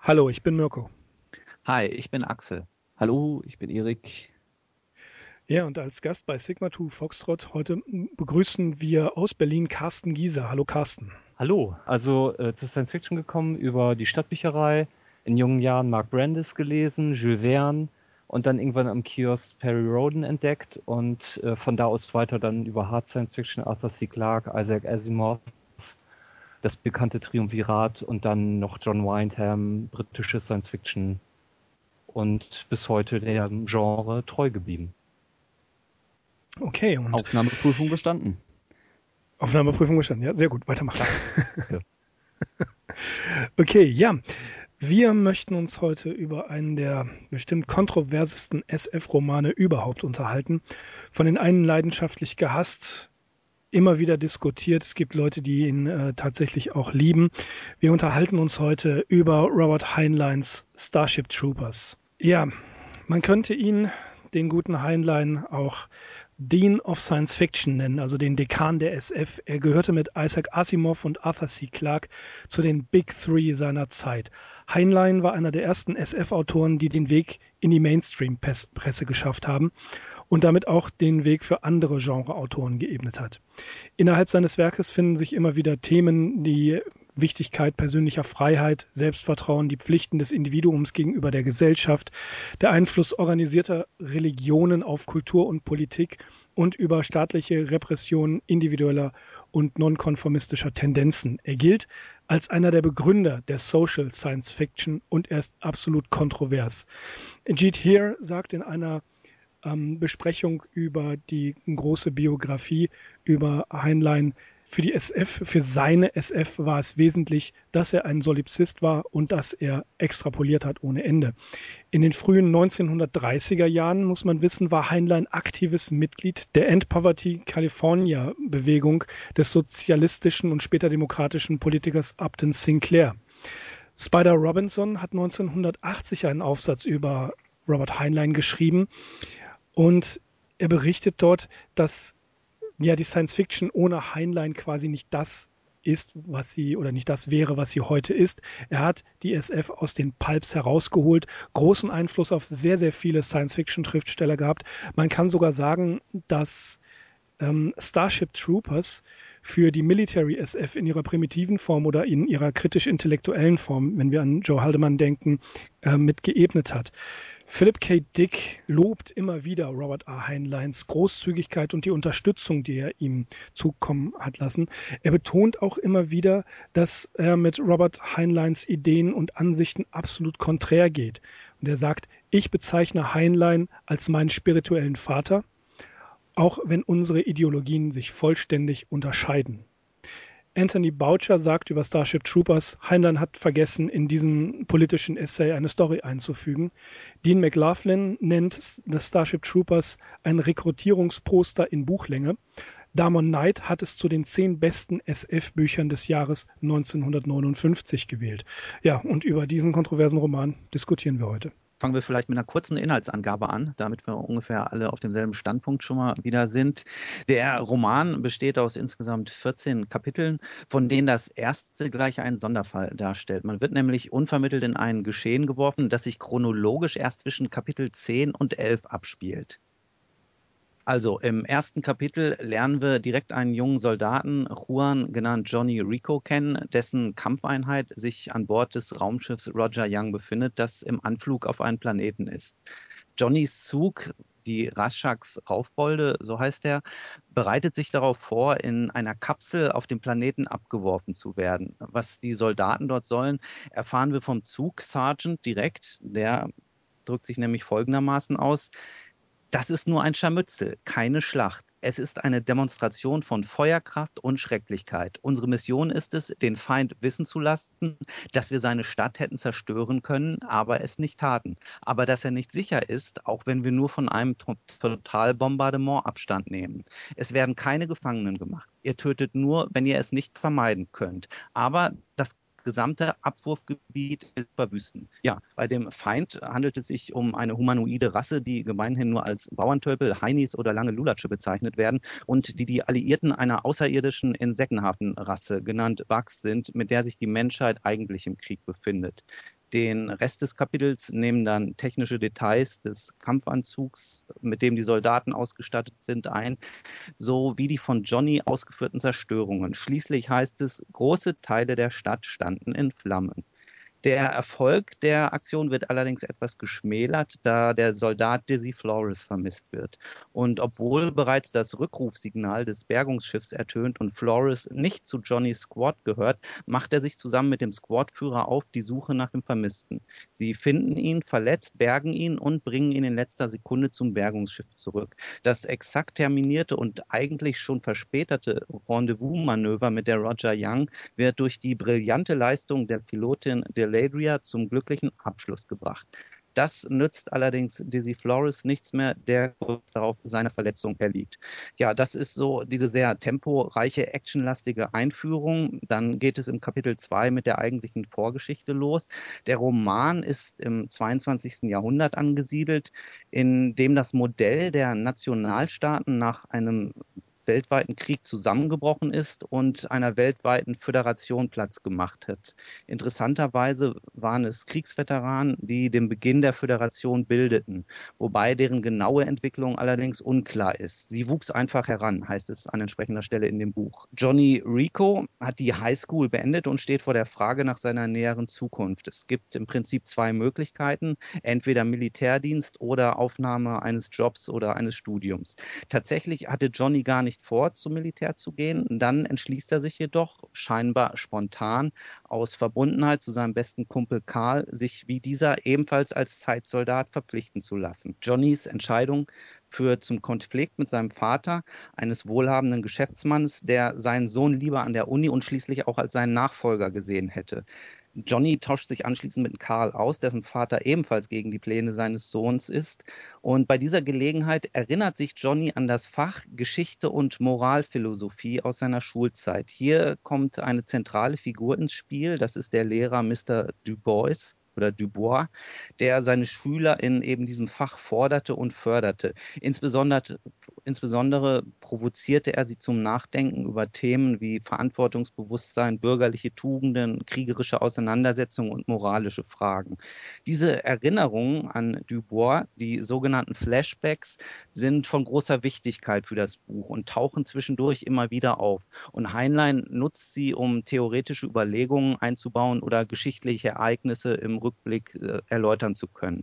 Hallo, ich bin Mirko. Hi, ich bin Axel. Hallo, ich bin Erik. Ja, und als Gast bei Sigma 2 Foxtrot heute begrüßen wir aus Berlin Carsten Gieser. Hallo Carsten. Hallo, zur Science Fiction gekommen über die Stadtbücherei, in jungen Jahren Mark Brandis gelesen, Jules Verne und dann irgendwann am Kiosk Perry Rhodan entdeckt und von da aus weiter dann über Hard Science Fiction, Arthur C. Clarke, Isaac Asimov, das bekannte Triumvirat und dann noch John Wyndham, britische Science Fiction und bis heute dem Genre treu geblieben. Okay, und Aufnahmeprüfung bestanden. Aufnahmeprüfung bestanden. Ja, sehr gut, weitermachen. Ja. Okay, ja. Wir möchten uns heute über einen der bestimmt kontroversesten SF-Romane überhaupt unterhalten. Von den einen leidenschaftlich gehasst, immer wieder diskutiert. Es gibt Leute, die ihn tatsächlich auch lieben. Wir unterhalten uns heute über Robert Heinleins Starship Troopers. Ja, man könnte ihn, den guten Heinlein, auch Dean of Science Fiction nennen, also den Dekan der SF. Er gehörte mit Isaac Asimov und Arthur C. Clarke zu den Big Three seiner Zeit. Heinlein war einer der ersten SF-Autoren, die den Weg in die Mainstream-Presse geschafft haben und damit auch den Weg für andere Genreautoren geebnet hat. Innerhalb seines Werkes finden sich immer wieder Themen, die Wichtigkeit persönlicher Freiheit, Selbstvertrauen, die Pflichten des Individuums gegenüber der Gesellschaft, der Einfluss organisierter Religionen auf Kultur und Politik und über staatliche Repression individueller und nonkonformistischer Tendenzen. Er gilt als einer der Begründer der Social Science Fiction und er ist absolut kontrovers. Jeet Heer sagt in einer Besprechung über die große Biografie über Heinlein, für die SF, für seine SF war es wesentlich, dass er ein Solipsist war und dass er extrapoliert hat ohne Ende. In den frühen 1930er Jahren, muss man wissen, war Heinlein aktives Mitglied der End Poverty California Bewegung des sozialistischen und später demokratischen Politikers Upton Sinclair. Spider Robinson hat 1980 einen Aufsatz über Robert Heinlein geschrieben und er berichtet dort, dass ja die Science Fiction ohne Heinlein quasi nicht das ist, was sie oder nicht das wäre, was sie heute ist. Er hat die SF aus den Pulps herausgeholt, großen Einfluss auf sehr, sehr viele Science-Fiction-Schriftsteller gehabt. Man kann sogar sagen, dass Starship Troopers für die Military SF in ihrer primitiven Form oder in ihrer kritisch-intellektuellen Form, wenn wir an Joe Haldeman denken, mit geebnet hat. Philip K. Dick lobt immer wieder Robert A. Heinleins Großzügigkeit und die Unterstützung, die er ihm zukommen hat lassen. Er betont auch immer wieder, dass er mit Robert Heinleins Ideen und Ansichten absolut konträr geht. Und er sagt, ich bezeichne Heinlein als meinen spirituellen Vater, auch wenn unsere Ideologien sich vollständig unterscheiden. Anthony Boucher sagt über Starship Troopers, Heinlein hat vergessen, in diesem politischen Essay eine Story einzufügen. Dean McLaughlin nennt The Starship Troopers ein Rekrutierungsposter in Buchlänge. Damon Knight hat es zu den 10 besten SF-Büchern des Jahres 1959 gewählt. Ja, und über diesen kontroversen Roman diskutieren wir heute. Fangen wir vielleicht mit einer kurzen Inhaltsangabe an, damit wir ungefähr alle auf demselben Standpunkt schon mal wieder sind. Der Roman besteht aus insgesamt 14 Kapiteln, von denen das erste gleich einen Sonderfall darstellt. Man wird nämlich unvermittelt in ein Geschehen geworfen, das sich chronologisch erst zwischen Kapitel 10 und 11 abspielt. Also im ersten Kapitel lernen wir direkt einen jungen Soldaten, Juan, genannt Johnny Rico, kennen, dessen Kampfeinheit sich an Bord des Raumschiffs Roger Young befindet, das im Anflug auf einen Planeten ist. Johnnys Zug, die Raschaks Raufbolde, so heißt er, bereitet sich darauf vor, in einer Kapsel auf dem Planeten abgeworfen zu werden. Was die Soldaten dort sollen, erfahren wir vom Zug-Sergeant direkt. Der drückt sich nämlich folgendermaßen aus: Das ist nur ein Scharmützel, keine Schlacht. Es ist eine Demonstration von Feuerkraft und Schrecklichkeit. Unsere Mission ist es, den Feind wissen zu lassen, dass wir seine Stadt hätten zerstören können, aber es nicht taten. Aber dass er nicht sicher ist, auch wenn wir nur von einem Totalbombardement Abstand nehmen. Es werden keine Gefangenen gemacht. Ihr tötet nur, wenn ihr es nicht vermeiden könnt. Aber das gesamte Abwurfgebiet ist verwüsten. Ja, bei dem Feind handelt es sich um eine humanoide Rasse, die gemeinhin nur als Bauerntölpel, Heinis oder lange Lulatsche bezeichnet werden und die Alliierten einer außerirdischen Insektenhafenrasse, genannt Bugs, sind, mit der sich die Menschheit eigentlich im Krieg befindet. Den Rest des Kapitels nehmen dann technische Details des Kampfanzugs, mit dem die Soldaten ausgestattet sind, ein, sowie die von Johnny ausgeführten Zerstörungen. Schließlich heißt es, große Teile der Stadt standen in Flammen. Der Erfolg der Aktion wird allerdings etwas geschmälert, da der Soldat Dizzy Flores vermisst wird. Und obwohl bereits das Rückrufsignal des Bergungsschiffs ertönt und Flores nicht zu Johnnys Squad gehört, macht er sich zusammen mit dem Squadführer auf die Suche nach dem Vermissten. Sie finden ihn verletzt, bergen ihn und bringen ihn in letzter Sekunde zum Bergungsschiff zurück. Das exakt terminierte und eigentlich schon verspätete Rendezvous-Manöver mit der Roger Young wird durch die brillante Leistung der Pilotin Deladria zum glücklichen Abschluss gebracht. Das nützt allerdings Dizzy Flores nichts mehr, der kurz darauf seiner Verletzung erliegt. Ja, das ist so diese sehr temporeiche, actionlastige Einführung. Dann geht es im Kapitel 2 mit der eigentlichen Vorgeschichte los. Der Roman ist im 22. Jahrhundert angesiedelt, in dem das Modell der Nationalstaaten nach einem weltweiten Krieg zusammengebrochen ist und einer weltweiten Föderation Platz gemacht hat. Interessanterweise waren es Kriegsveteranen, die den Beginn der Föderation bildeten, wobei deren genaue Entwicklung allerdings unklar ist. Sie wuchs einfach heran, heißt es an entsprechender Stelle in dem Buch. Johnny Rico hat die Highschool beendet und steht vor der Frage nach seiner näheren Zukunft. Es gibt im Prinzip zwei Möglichkeiten, entweder Militärdienst oder Aufnahme eines Jobs oder eines Studiums. Tatsächlich hatte Johnny gar nicht vor, zum Militär zu gehen. Dann entschließt er sich jedoch, scheinbar spontan, aus Verbundenheit zu seinem besten Kumpel Karl, sich wie dieser ebenfalls als Zeitsoldat verpflichten zu lassen. Johnnys Entscheidung führt zum Konflikt mit seinem Vater, eines wohlhabenden Geschäftsmanns, der seinen Sohn lieber an der Uni und schließlich auch als seinen Nachfolger gesehen hätte. Johnny tauscht sich anschließend mit Karl aus, dessen Vater ebenfalls gegen die Pläne seines Sohns ist. Und bei dieser Gelegenheit erinnert sich Johnny an das Fach Geschichte und Moralphilosophie aus seiner Schulzeit. Hier kommt eine zentrale Figur ins Spiel, das ist der Lehrer Mr. Dubois, der seine Schüler in eben diesem Fach forderte und förderte. Insbesondere provozierte er sie zum Nachdenken über Themen wie Verantwortungsbewusstsein, bürgerliche Tugenden, kriegerische Auseinandersetzungen und moralische Fragen. Diese Erinnerungen an Dubois, die sogenannten Flashbacks, sind von großer Wichtigkeit für das Buch und tauchen zwischendurch immer wieder auf. Und Heinlein nutzt sie, um theoretische Überlegungen einzubauen oder geschichtliche Ereignisse im Rückblick erläutern zu können.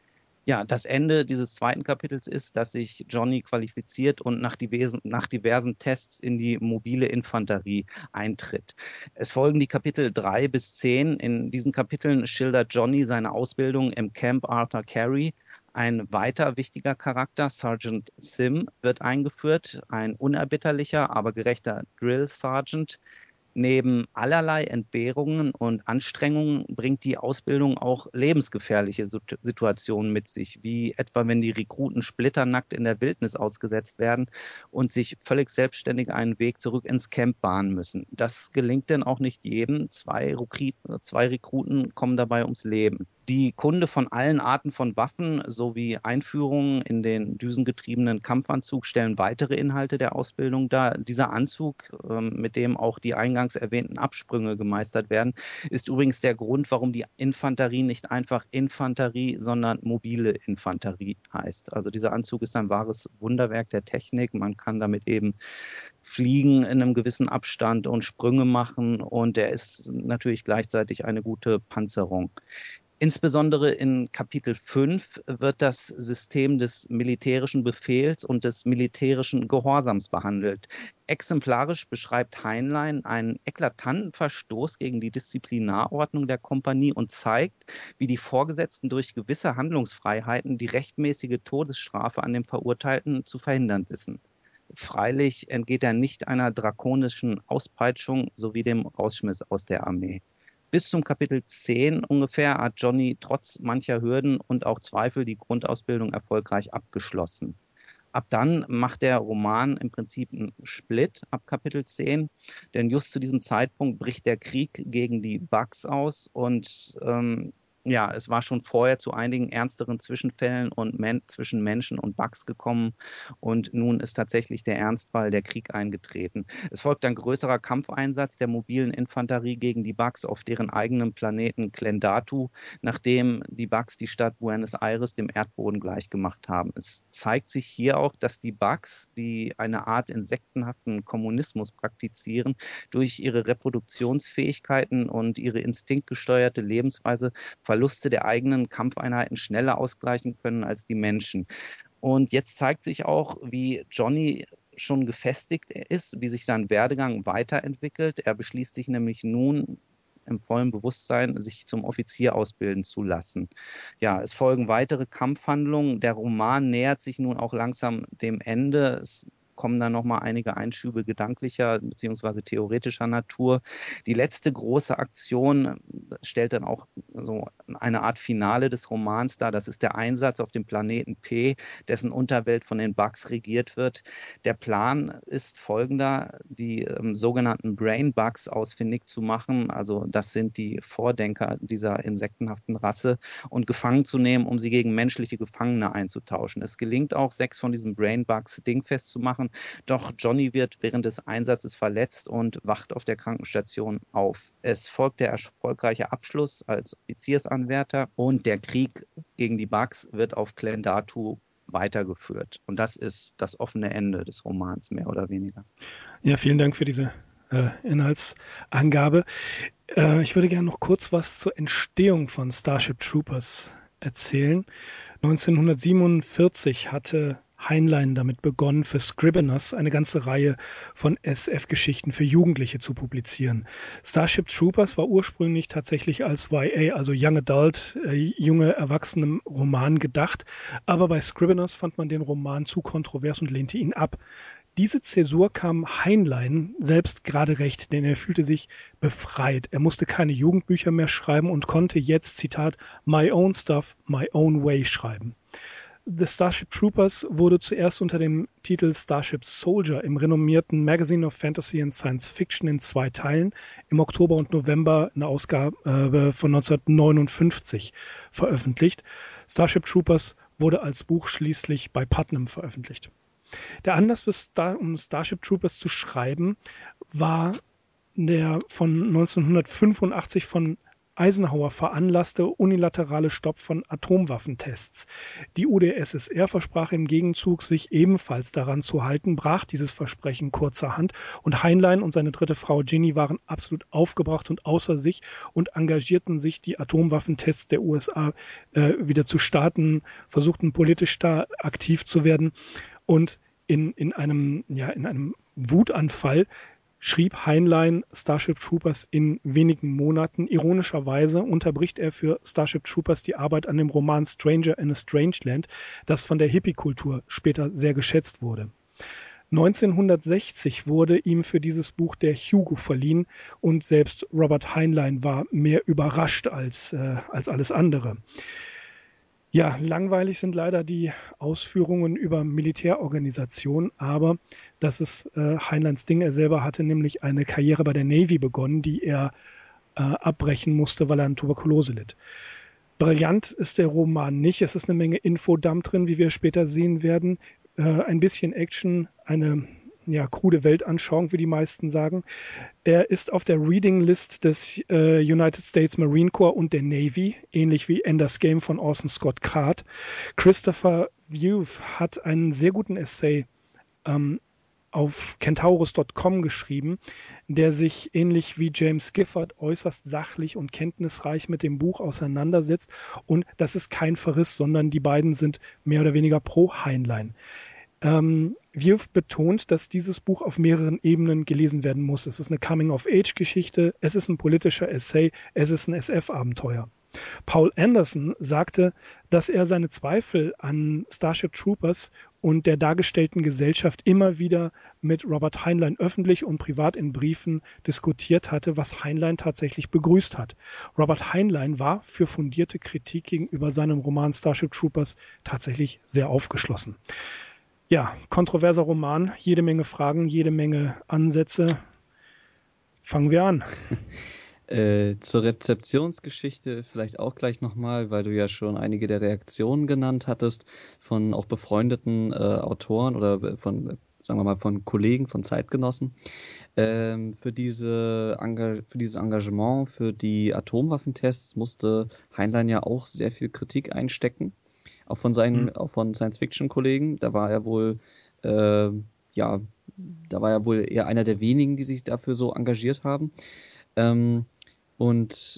Ja, das Ende dieses zweiten Kapitels ist, dass sich Johnny qualifiziert und nach diversen Tests in die mobile Infanterie eintritt. Es folgen die Kapitel 3 bis 10. In diesen Kapiteln schildert Johnny seine Ausbildung im Camp Arthur Carey. Ein weiter wichtiger Charakter, Sergeant Sim, wird eingeführt, ein unerbitterlicher, aber gerechter Drill Sergeant. Neben allerlei Entbehrungen und Anstrengungen bringt die Ausbildung auch lebensgefährliche Situationen mit sich, wie etwa wenn die Rekruten splitternackt in der Wildnis ausgesetzt werden und sich völlig selbstständig einen Weg zurück ins Camp bahnen müssen. Das gelingt denn auch nicht jedem. Zwei Rekruten kommen dabei ums Leben. Die Kunde von allen Arten von Waffen sowie Einführungen in den düsengetriebenen Kampfanzug stellen weitere Inhalte der Ausbildung dar. Dieser Anzug, mit dem auch die eingangs erwähnten Absprünge gemeistert werden, ist übrigens der Grund, warum die Infanterie nicht einfach Infanterie, sondern mobile Infanterie heißt. Also dieser Anzug ist ein wahres Wunderwerk der Technik. Man kann damit eben fliegen in einem gewissen Abstand und Sprünge machen und er ist natürlich gleichzeitig eine gute Panzerung. Insbesondere in Kapitel 5 wird das System des militärischen Befehls und des militärischen Gehorsams behandelt. Exemplarisch beschreibt Heinlein einen eklatanten Verstoß gegen die Disziplinarordnung der Kompanie und zeigt, wie die Vorgesetzten durch gewisse Handlungsfreiheiten die rechtmäßige Todesstrafe an dem Verurteilten zu verhindern wissen. Freilich entgeht er nicht einer drakonischen Auspeitschung sowie dem Rausschmiss aus der Armee. Bis zum Kapitel 10 ungefähr hat Johnny trotz mancher Hürden und auch Zweifel die Grundausbildung erfolgreich abgeschlossen. Ab dann macht der Roman im Prinzip einen Split ab Kapitel 10, denn just zu diesem Zeitpunkt bricht der Krieg gegen die Bugs aus und ja, es war schon vorher zu einigen ernsteren Zwischenfällen und zwischen Menschen und Bugs gekommen und nun ist tatsächlich der Ernstfall, der Krieg eingetreten. Es folgt ein größerer Kampfeinsatz der mobilen Infanterie gegen die Bugs auf deren eigenem Planeten Klendatu, nachdem die Bugs die Stadt Buenos Aires dem Erdboden gleichgemacht haben. Es zeigt sich hier auch, dass die Bugs, die eine Art insektenhaften Kommunismus praktizieren, durch ihre Reproduktionsfähigkeiten und ihre instinktgesteuerte Lebensweise Verluste der eigenen Kampfeinheiten schneller ausgleichen können als die Menschen. Und jetzt zeigt sich auch, wie Johnny schon gefestigt ist, wie sich sein Werdegang weiterentwickelt. Er beschließt sich nämlich nun im vollen Bewusstsein, sich zum Offizier ausbilden zu lassen. Ja, es folgen weitere Kampfhandlungen. Der Roman nähert sich nun auch langsam dem Ende. Es kommen dann nochmal einige Einschübe gedanklicher bzw. theoretischer Natur. Die letzte große Aktion stellt dann auch so eine Art Finale des Romans dar. Das ist der Einsatz auf dem Planeten P, dessen Unterwelt von den Bugs regiert wird. Der Plan ist folgender, die sogenannten Brain Bugs ausfindig zu machen. Also das sind die Vordenker dieser insektenhaften Rasse und gefangen zu nehmen, um sie gegen menschliche Gefangene einzutauschen. Es gelingt auch, 6 von diesen Brain Bugs dingfest zu machen. Doch Johnny wird während des Einsatzes verletzt und wacht auf der Krankenstation auf. Es folgt der erfolgreiche Abschluss als Offiziersanwärter und der Krieg gegen die Bugs wird auf Klendatu weitergeführt. Und das ist das offene Ende des Romans, mehr oder weniger. Ja, vielen Dank für diese Inhaltsangabe. Ich würde gerne noch kurz was zur Entstehung von Starship Troopers erzählen. 1947 hatte Heinlein damit begonnen, für Scribners eine ganze Reihe von SF-Geschichten für Jugendliche zu publizieren. Starship Troopers war ursprünglich tatsächlich als YA, also Young Adult, junge Erwachsene Roman gedacht, aber bei Scribners fand man den Roman zu kontrovers und lehnte ihn ab. Diese Zäsur kam Heinlein selbst gerade recht, denn er fühlte sich befreit. Er musste keine Jugendbücher mehr schreiben und konnte jetzt, Zitat, My Own Stuff, My Own Way schreiben. The Starship Troopers wurde zuerst unter dem Titel Starship Soldier im renommierten Magazine of Fantasy and Science Fiction in 2 Teilen im Oktober und November eine Ausgabe von 1959 veröffentlicht. Starship Troopers wurde als Buch schließlich bei Putnam veröffentlicht. Der Anlass um Starship Troopers zu schreiben, war der von 1985 von Eisenhower veranlasste unilaterale Stopp von Atomwaffentests. Die UdSSR versprach im Gegenzug, sich ebenfalls daran zu halten, brach dieses Versprechen kurzerhand und Heinlein und seine dritte Frau Ginny waren absolut aufgebracht und außer sich und engagierten sich, die Atomwaffentests der USA wieder zu starten, versuchten politisch da aktiv zu werden und in einem Wutanfall schrieb Heinlein Starship Troopers in wenigen Monaten. Ironischerweise unterbricht er für Starship Troopers die Arbeit an dem Roman Stranger in a Strange Land, das von der Hippie-Kultur später sehr geschätzt wurde. 1960 wurde ihm für dieses Buch der Hugo verliehen und selbst Robert Heinlein war mehr überrascht als alles andere. Ja, langweilig sind leider die Ausführungen über Militärorganisationen, aber das ist Heinleins Ding. Er selber hatte nämlich eine Karriere bei der Navy begonnen, die er abbrechen musste, weil er an Tuberkulose litt. Brillant ist der Roman nicht. Es ist eine Menge Infodump drin, wie wir später sehen werden. Ein bisschen Action, eine krude Weltanschauung, wie die meisten sagen. Er ist auf der Reading List des United States Marine Corps und der Navy, ähnlich wie Ender's Game von Orson Scott Card. Christopher View hat einen sehr guten Essay auf Kentaurus.com geschrieben, der sich ähnlich wie James Gifford äußerst sachlich und kenntnisreich mit dem Buch auseinandersetzt. Und das ist kein Verriss, sondern die beiden sind mehr oder weniger pro Heinlein. View betont, dass dieses Buch auf mehreren Ebenen gelesen werden muss. Es ist eine Coming-of-Age-Geschichte, es ist ein politischer Essay, es ist ein SF-Abenteuer. Paul Anderson sagte, dass er seine Zweifel an Starship Troopers und der dargestellten Gesellschaft immer wieder mit Robert Heinlein öffentlich und privat in Briefen diskutiert hatte, was Heinlein tatsächlich begrüßt hat. Robert Heinlein war für fundierte Kritik gegenüber seinem Roman Starship Troopers tatsächlich sehr aufgeschlossen. Ja, kontroverser Roman, jede Menge Fragen, jede Menge Ansätze. Fangen wir an. Zur Rezeptionsgeschichte vielleicht auch gleich nochmal, weil du ja schon einige der Reaktionen genannt hattest von auch befreundeten Autoren oder von, sagen wir mal, von Kollegen, von Zeitgenossen. Für dieses Engagement, für die Atomwaffentests musste Heinlein ja auch sehr viel Kritik einstecken, auch von von Science-Fiction-Kollegen. Da war er wohl eher einer der wenigen, die sich dafür so engagiert haben. Und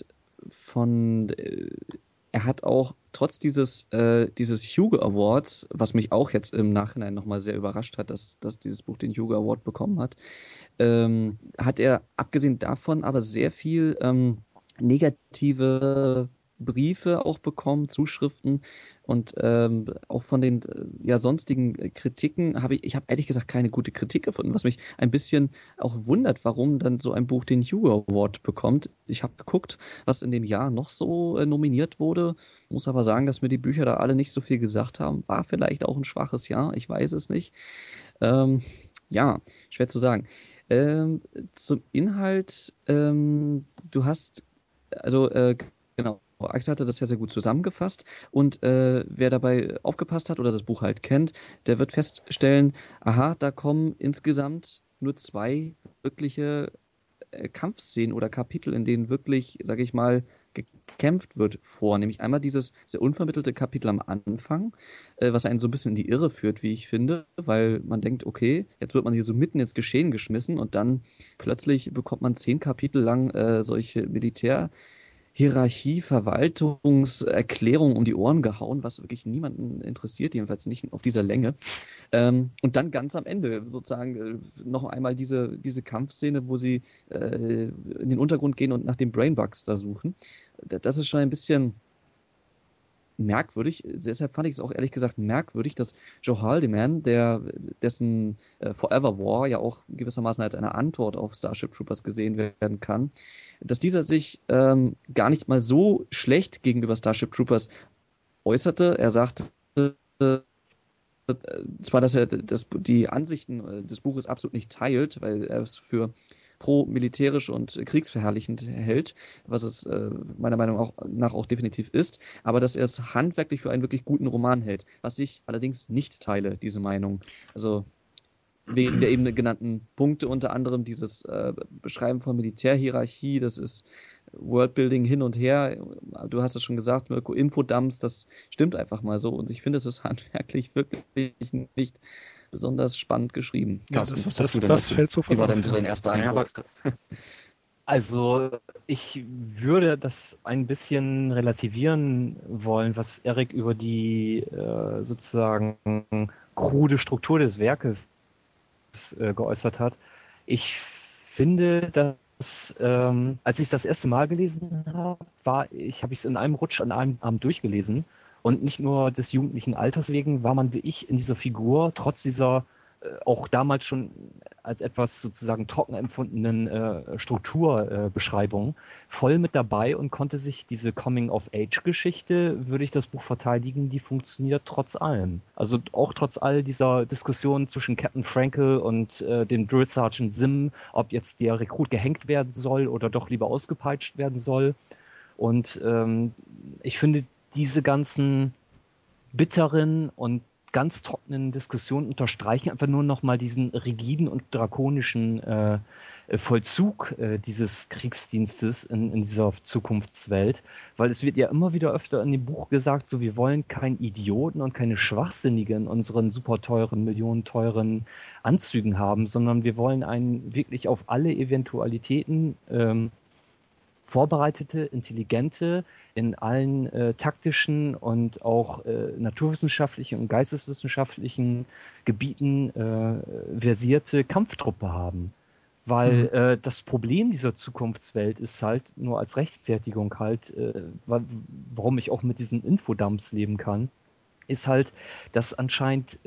er hat auch trotz dieses Hugo Awards, was mich auch jetzt im Nachhinein nochmal sehr überrascht hat, dass dieses Buch den Hugo Award bekommen hat, hat er abgesehen davon aber sehr viel negative Briefe auch bekommen, Zuschriften und auch von den sonstigen Kritiken habe ich habe ehrlich gesagt keine gute Kritik gefunden, was mich ein bisschen auch wundert, warum dann so ein Buch den Hugo Award bekommt. Ich habe geguckt, was in dem Jahr noch so nominiert wurde, muss aber sagen, dass mir die Bücher da alle nicht so viel gesagt haben. War vielleicht auch ein schwaches Jahr, ich weiß es nicht. Schwer zu sagen. Zum Inhalt, du hast, genau, Axel hatte das ja sehr gut zusammengefasst und wer dabei aufgepasst hat oder das Buch halt kennt, der wird feststellen, aha, da kommen insgesamt nur 2 wirkliche Kampfszenen oder Kapitel, in denen wirklich, sage ich mal, gekämpft wird vor. Nämlich einmal dieses sehr unvermittelte Kapitel am Anfang, was einen so ein bisschen in die Irre führt, wie ich finde, weil man denkt, okay, jetzt wird man hier so mitten ins Geschehen geschmissen und dann plötzlich bekommt man 10 Kapitel lang solche Hierarchie, Verwaltungserklärung um die Ohren gehauen, was wirklich niemanden interessiert, jedenfalls nicht auf dieser Länge. Und dann ganz am Ende sozusagen noch einmal diese Kampfszene, wo sie in den Untergrund gehen und nach den Brainbugs da suchen. Das ist schon ein bisschen merkwürdig. Deshalb fand ich es auch ehrlich gesagt merkwürdig, dass Joe Haldeman, dessen Forever War ja auch gewissermaßen als eine Antwort auf Starship Troopers gesehen werden kann, dass dieser sich gar nicht mal so schlecht gegenüber Starship Troopers äußerte. Er sagte zwar, dass er die Ansichten des Buches absolut nicht teilt, weil er es für pro-militärisch und kriegsverherrlichend hält, was es meiner Meinung nach auch definitiv ist, aber dass er es handwerklich für einen wirklich guten Roman hält, was ich allerdings nicht teile, diese Meinung. Also wegen der eben genannten Punkte, unter anderem dieses Beschreiben von Militärhierarchie, das ist Worldbuilding hin und her. Du hast es schon gesagt, Mirko, Infodumps, das stimmt einfach mal so und ich finde, es ist handwerklich wirklich nicht besonders spannend geschrieben. Carsten, was hast du denn dazu? Fällt sofort Wie war denn so dein erster Eindruck? Also ich würde das ein bisschen relativieren wollen, was Erik über die sozusagen krude Struktur des Werkes geäußert hat. Ich finde, dass als ich es das erste Mal gelesen habe, habe ich es in einem Rutsch an einem Abend durchgelesen. Und nicht nur des jugendlichen Alters wegen war man wie ich in dieser Figur, trotz dieser auch damals schon als etwas sozusagen trocken empfundenen Strukturbeschreibung voll mit dabei und konnte sich diese Coming-of-Age-Geschichte, würde ich das Buch verteidigen, die funktioniert trotz allem. Also auch trotz all dieser Diskussionen zwischen Captain Frankel und dem Drill Sergeant Sim, ob jetzt der Rekrut gehängt werden soll oder doch lieber ausgepeitscht werden soll. Und ich finde, diese ganzen bitteren und ganz trockenen Diskussionen unterstreichen einfach nur nochmal diesen rigiden und drakonischen Vollzug dieses Kriegsdienstes in dieser Zukunftswelt, weil es wird ja immer wieder öfter in dem Buch gesagt, so wir wollen keinen Idioten und keine Schwachsinnigen in unseren super teuren, millionenteuren Anzügen haben, sondern wir wollen einen wirklich auf alle Eventualitäten vorbereitete, intelligente, in allen taktischen und auch naturwissenschaftlichen und geisteswissenschaftlichen Gebieten versierte Kampftruppe haben. Weil das Problem dieser Zukunftswelt ist halt nur als Rechtfertigung halt, warum ich auch mit diesen Infodumps leben kann, ist halt, dass anscheinend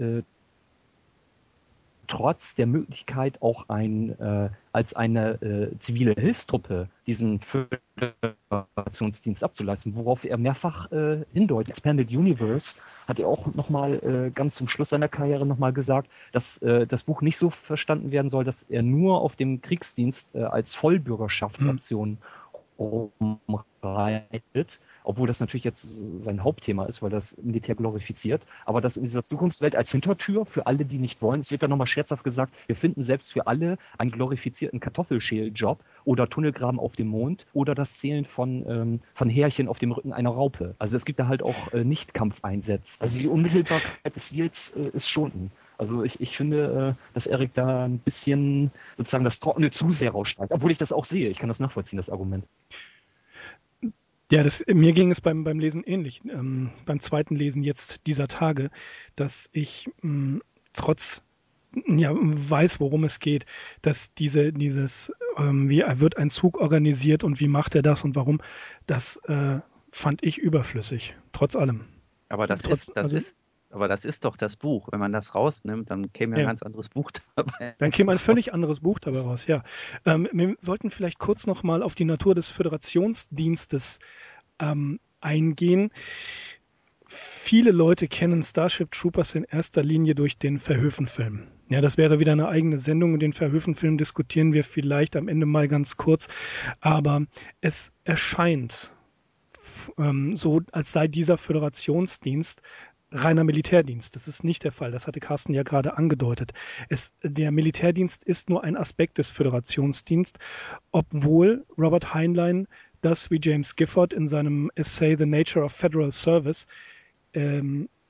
trotz der Möglichkeit auch als eine zivile Hilfstruppe diesen Föderationsdienst abzuleisten, worauf er mehrfach hindeutet. Expanded Universe hat er auch nochmal ganz zum Schluss seiner Karriere nochmal gesagt, dass das Buch nicht so verstanden werden soll, dass er nur auf dem Kriegsdienst als Vollbürgerschaftsoption rumreitet, obwohl das natürlich jetzt sein Hauptthema ist, weil das Militär glorifiziert, aber das in dieser Zukunftswelt als Hintertür für alle, die nicht wollen. Es wird dann nochmal scherzhaft gesagt, wir finden selbst für alle einen glorifizierten Kartoffelschäljob oder Tunnelgraben auf dem Mond oder das Zählen von Härchen auf dem Rücken einer Raupe. Also es gibt da halt auch Nicht-Kampfeinsätze. Also die Unmittelbarkeit des Deals ist schon. Also ich finde, dass Eric da ein bisschen sozusagen das Trockene zu sehr raussteigt, obwohl ich das auch sehe. Ich kann das nachvollziehen, das Argument. Ja, mir ging es beim Lesen ähnlich. Beim zweiten Lesen jetzt dieser Tage, dass ich trotz weiß, worum es geht, dass dieses, wie wird ein Zug organisiert und wie macht er das und warum, das fand ich überflüssig, trotz allem. Aber das ist doch das Buch. Wenn man das rausnimmt, dann käme ja ein ganz anderes Buch dabei. Dann käme ein völlig anderes Buch dabei raus, ja. Wir sollten vielleicht kurz nochmal auf die Natur des Föderationsdienstes eingehen. Viele Leute kennen Starship Troopers in erster Linie durch den Verhoeven-Film. Ja, das wäre wieder eine eigene Sendung und den Verhoeven-Film diskutieren wir vielleicht am Ende mal ganz kurz. Aber es erscheint so, als sei dieser Föderationsdienst reiner Militärdienst. Das ist nicht der Fall. Das hatte Carsten ja gerade angedeutet. Der Militärdienst ist nur ein Aspekt des Föderationsdienstes, obwohl Robert Heinlein das, wie James Gifford in seinem Essay The Nature of Federal Service, er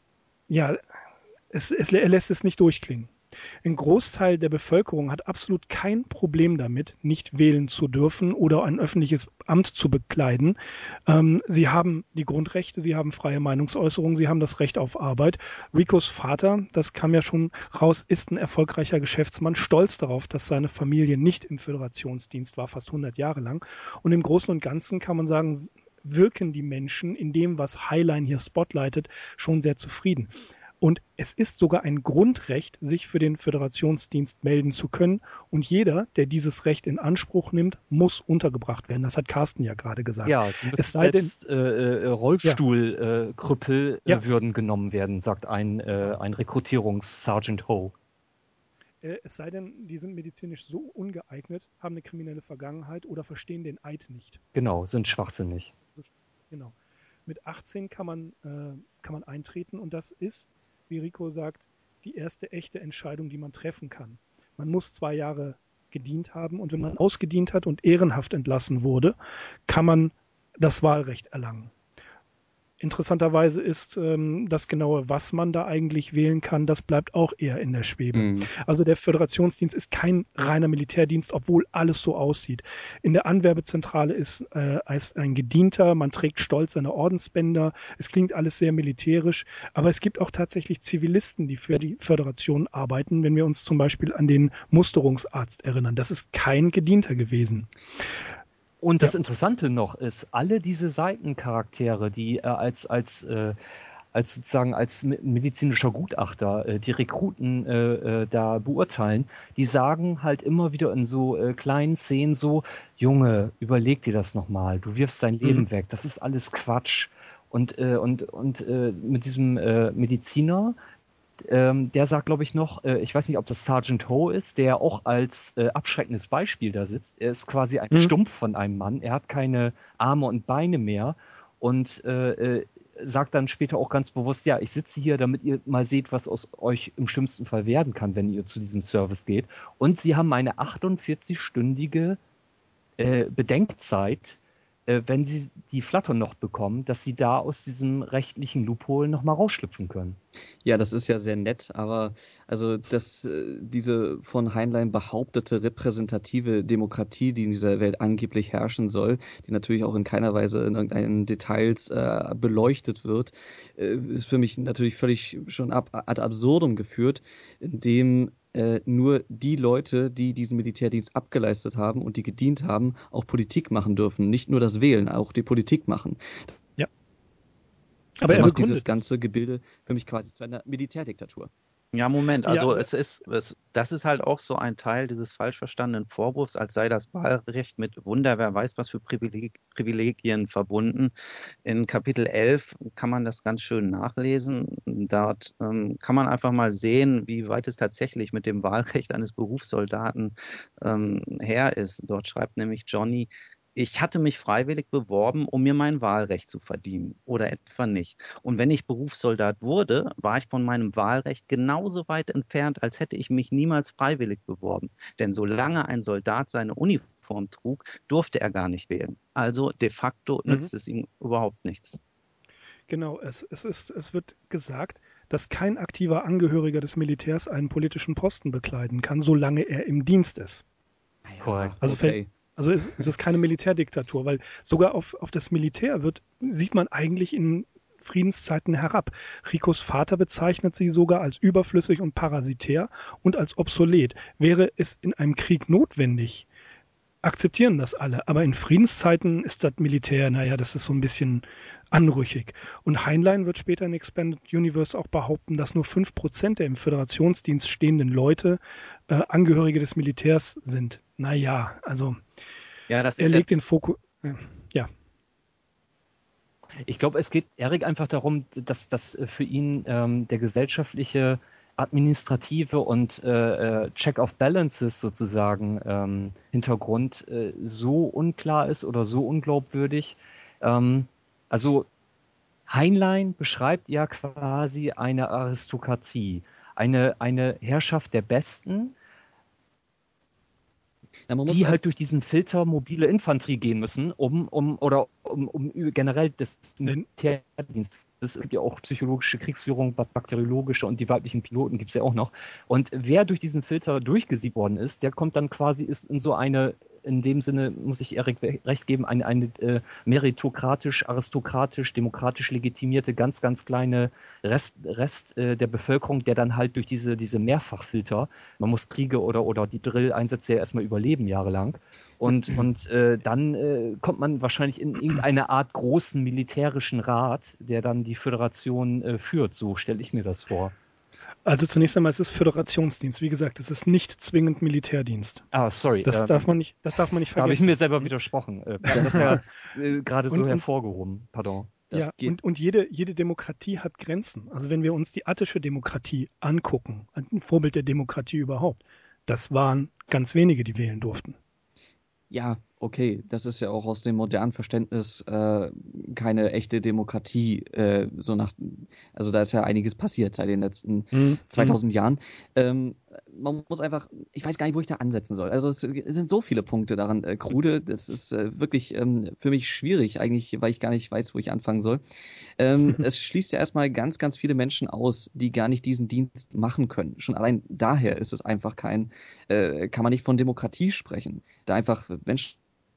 lässt es nicht durchklingen. Ein Großteil der Bevölkerung hat absolut kein Problem damit, nicht wählen zu dürfen oder ein öffentliches Amt zu bekleiden. Sie haben die Grundrechte, sie haben freie Meinungsäußerung, sie haben das Recht auf Arbeit. Ricos Vater, das kam ja schon raus, ist ein erfolgreicher Geschäftsmann, stolz darauf, dass seine Familie nicht im Föderationsdienst war, fast 100 Jahre lang. Und im Großen und Ganzen kann man sagen, wirken die Menschen in dem, was Heinlein hier spotlightet, schon sehr zufrieden. Und es ist sogar ein Grundrecht, sich für den Föderationsdienst melden zu können. Und jeder, der dieses Recht in Anspruch nimmt, muss untergebracht werden. Das hat Carsten ja gerade gesagt. Ja, es sei selbst Rollstuhlkrüppel würden genommen werden, sagt ein Rekrutierungs-Sergeant Ho. Es sei denn, die sind medizinisch so ungeeignet, haben eine kriminelle Vergangenheit oder verstehen den Eid nicht. Genau, sind schwachsinnig. Genau. Mit 18 kann man eintreten und das ist, wie Rico sagt, die erste echte Entscheidung, die man treffen kann. Man muss 2 Jahre gedient haben und wenn man ausgedient hat und ehrenhaft entlassen wurde, kann man das Wahlrecht erlangen. Interessanterweise ist das Genaue, was man da eigentlich wählen kann, das bleibt auch eher in der Schwebe. Also der Föderationsdienst ist kein reiner Militärdienst, obwohl alles so aussieht. In der Anwerbezentrale ist ein Gedienter, man trägt stolz seine Ordensbänder, es klingt alles sehr militärisch, aber es gibt auch tatsächlich Zivilisten, die für die Föderation arbeiten, wenn wir uns zum Beispiel an den Musterungsarzt erinnern. Das ist kein Gedienter gewesen. Und das Interessante noch ist, alle diese Seitencharaktere, die als medizinischer Gutachter die Rekruten da beurteilen, die sagen halt immer wieder in so kleinen Szenen so, Junge, überleg dir das nochmal, du wirfst dein Leben weg, das ist alles Quatsch. Und mit diesem Mediziner, der sagt, glaube ich, noch, ich weiß nicht, ob das Sergeant Ho ist, der auch als abschreckendes Beispiel da sitzt. Er ist quasi ein Stumpf von einem Mann. Er hat keine Arme und Beine mehr und sagt dann später auch ganz bewusst, ja, ich sitze hier, damit ihr mal seht, was aus euch im schlimmsten Fall werden kann, wenn ihr zu diesem Service geht. Und sie haben eine 48-stündige Bedenkzeit, wenn sie die Flatter noch bekommen, dass sie da aus diesem rechtlichen Loophole noch mal rausschlüpfen können. Ja, das ist ja sehr nett, aber also diese von Heinlein behauptete repräsentative Demokratie, die in dieser Welt angeblich herrschen soll, die natürlich auch in keiner Weise in irgendeinen Details beleuchtet wird, ist für mich natürlich völlig schon ad absurdum geführt, indem nur die Leute, die diesen Militärdienst abgeleistet haben und die gedient haben, auch Politik machen dürfen. Nicht nur das Wählen, auch die Politik machen. Ja. Aber das macht dieses ganze Gebilde für mich quasi zu einer Militärdiktatur. Ja, Moment, also das ist halt auch so ein Teil dieses falsch verstandenen Vorwurfs, als sei das Wahlrecht mit Wunder, wer weiß was für Privilegien verbunden. In Kapitel 11 kann man das ganz schön nachlesen. Dort kann man einfach mal sehen, wie weit es tatsächlich mit dem Wahlrecht eines Berufssoldaten her ist. Dort schreibt nämlich Johnny: ich hatte mich freiwillig beworben, um mir mein Wahlrecht zu verdienen oder etwa nicht. Und wenn ich Berufssoldat wurde, war ich von meinem Wahlrecht genauso weit entfernt, als hätte ich mich niemals freiwillig beworben. Denn solange ein Soldat seine Uniform trug, durfte er gar nicht wählen. Also de facto nützt es ihm überhaupt nichts. Genau, es wird gesagt, dass kein aktiver Angehöriger des Militärs einen politischen Posten bekleiden kann, solange er im Dienst ist. Korrekt. Also, Okay. also es ist keine Militärdiktatur, weil sogar auf das Militär sieht man eigentlich in Friedenszeiten herab. Ricos Vater bezeichnet sie sogar als überflüssig und parasitär und als obsolet. Wäre es in einem Krieg notwendig, akzeptieren das alle. Aber in Friedenszeiten ist das Militär, naja, das ist so ein bisschen anrüchig. Und Heinlein wird später in Expanded Universe auch behaupten, dass nur 5% der im Föderationsdienst stehenden Leute Angehörige des Militärs sind. Naja, also Ja, das er ist legt den Fokus. Ja. Ich glaube, es geht Erik einfach darum, dass für ihn der gesellschaftliche, administrative und Check of Balances sozusagen Hintergrund so unklar ist oder so unglaubwürdig. Also Heinlein beschreibt ja quasi eine Aristokratie, eine Herrschaft der Besten, Ja, man muss die halt durch diesen Filter mobile Infanterie gehen müssen, um generell des Militärdienstes. Es gibt ja auch psychologische Kriegsführung, bakteriologische und die weiblichen Piloten gibt es ja auch noch. Und wer durch diesen Filter durchgesiebt worden ist, der kommt dann quasi, ist in so eine, in dem Sinne muss ich Erik recht geben, eine meritokratisch, aristokratisch, demokratisch legitimierte, ganz, ganz kleine Rest der Bevölkerung, der dann halt durch diese Mehrfachfilter, man muss Kriege oder die Drill-Einsätze ja erstmal überleben jahrelang, und dann kommt man wahrscheinlich in irgendeine Art großen militärischen Rat, der dann die Föderation führt. So stelle ich mir das vor. Also zunächst einmal, es ist Föderationsdienst. Wie gesagt, es ist nicht zwingend Militärdienst. Ah, sorry. Das darf man nicht vergessen. Da habe ich mir selber widersprochen. Das ist ja gerade so hervorgehoben. Pardon. Und jede Demokratie hat Grenzen. Also wenn wir uns die attische Demokratie angucken, ein Vorbild der Demokratie überhaupt, das waren ganz wenige, die wählen durften. Ja, okay, das ist ja auch aus dem modernen Verständnis keine echte Demokratie. Also da ist ja einiges passiert seit den letzten 2000 Jahren. Man muss einfach, ich weiß gar nicht, wo ich da ansetzen soll. Also es sind so viele Punkte daran krude. Das ist wirklich für mich schwierig eigentlich, weil ich gar nicht weiß, wo ich anfangen soll. Es schließt ja erstmal ganz, ganz viele Menschen aus, die gar nicht diesen Dienst machen können. Schon allein daher ist es einfach kann man nicht von Demokratie sprechen. Da einfach Menschen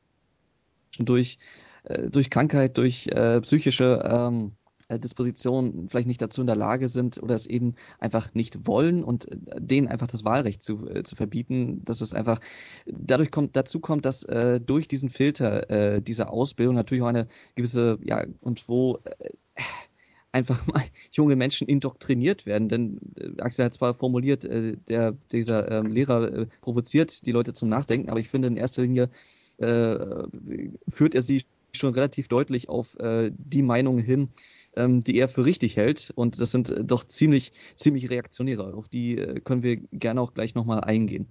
durch Krankheit, durch psychische Dispositionen vielleicht nicht dazu in der Lage sind oder es eben einfach nicht wollen und denen einfach das Wahlrecht zu verbieten, dass es einfach dazu kommt, dass durch diesen Filter dieser Ausbildung natürlich auch eine gewisse, ja, und wo einfach mal junge Menschen indoktriniert werden, denn Axel hat zwar formuliert, dieser Lehrer provoziert die Leute zum Nachdenken, aber ich finde in erster Linie führt er sie schon relativ deutlich auf die Meinungen hin, die er für richtig hält, und das sind doch ziemlich reaktionäre. Auf die können wir gerne auch gleich nochmal eingehen.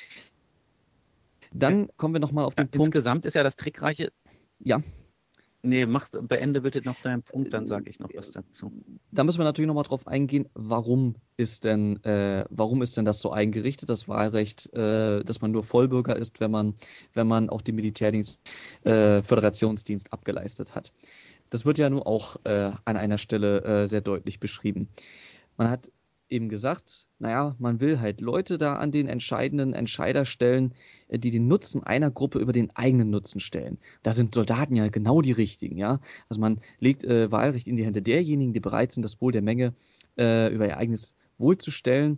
Dann kommen wir nochmal auf den Punkt. Insgesamt ist ja das Trickreiche. Ja. Nee, beende bitte noch deinen Punkt, dann sage ich noch was dazu. Da müssen wir natürlich nochmal drauf eingehen, warum ist denn das so eingerichtet, das Wahlrecht, dass man nur Vollbürger ist, wenn man auch den Militärdienst, Föderationsdienst abgeleistet hat. Das wird ja nun auch an einer Stelle sehr deutlich beschrieben. Man hat eben gesagt, naja, man will halt Leute da an den entscheidenden Entscheider stellen, die den Nutzen einer Gruppe über den eigenen Nutzen stellen. Da sind Soldaten ja genau die richtigen, ja. Also man legt Wahlrecht in die Hände derjenigen, die bereit sind, das Wohl der Menge über ihr eigenes Wohl zu stellen,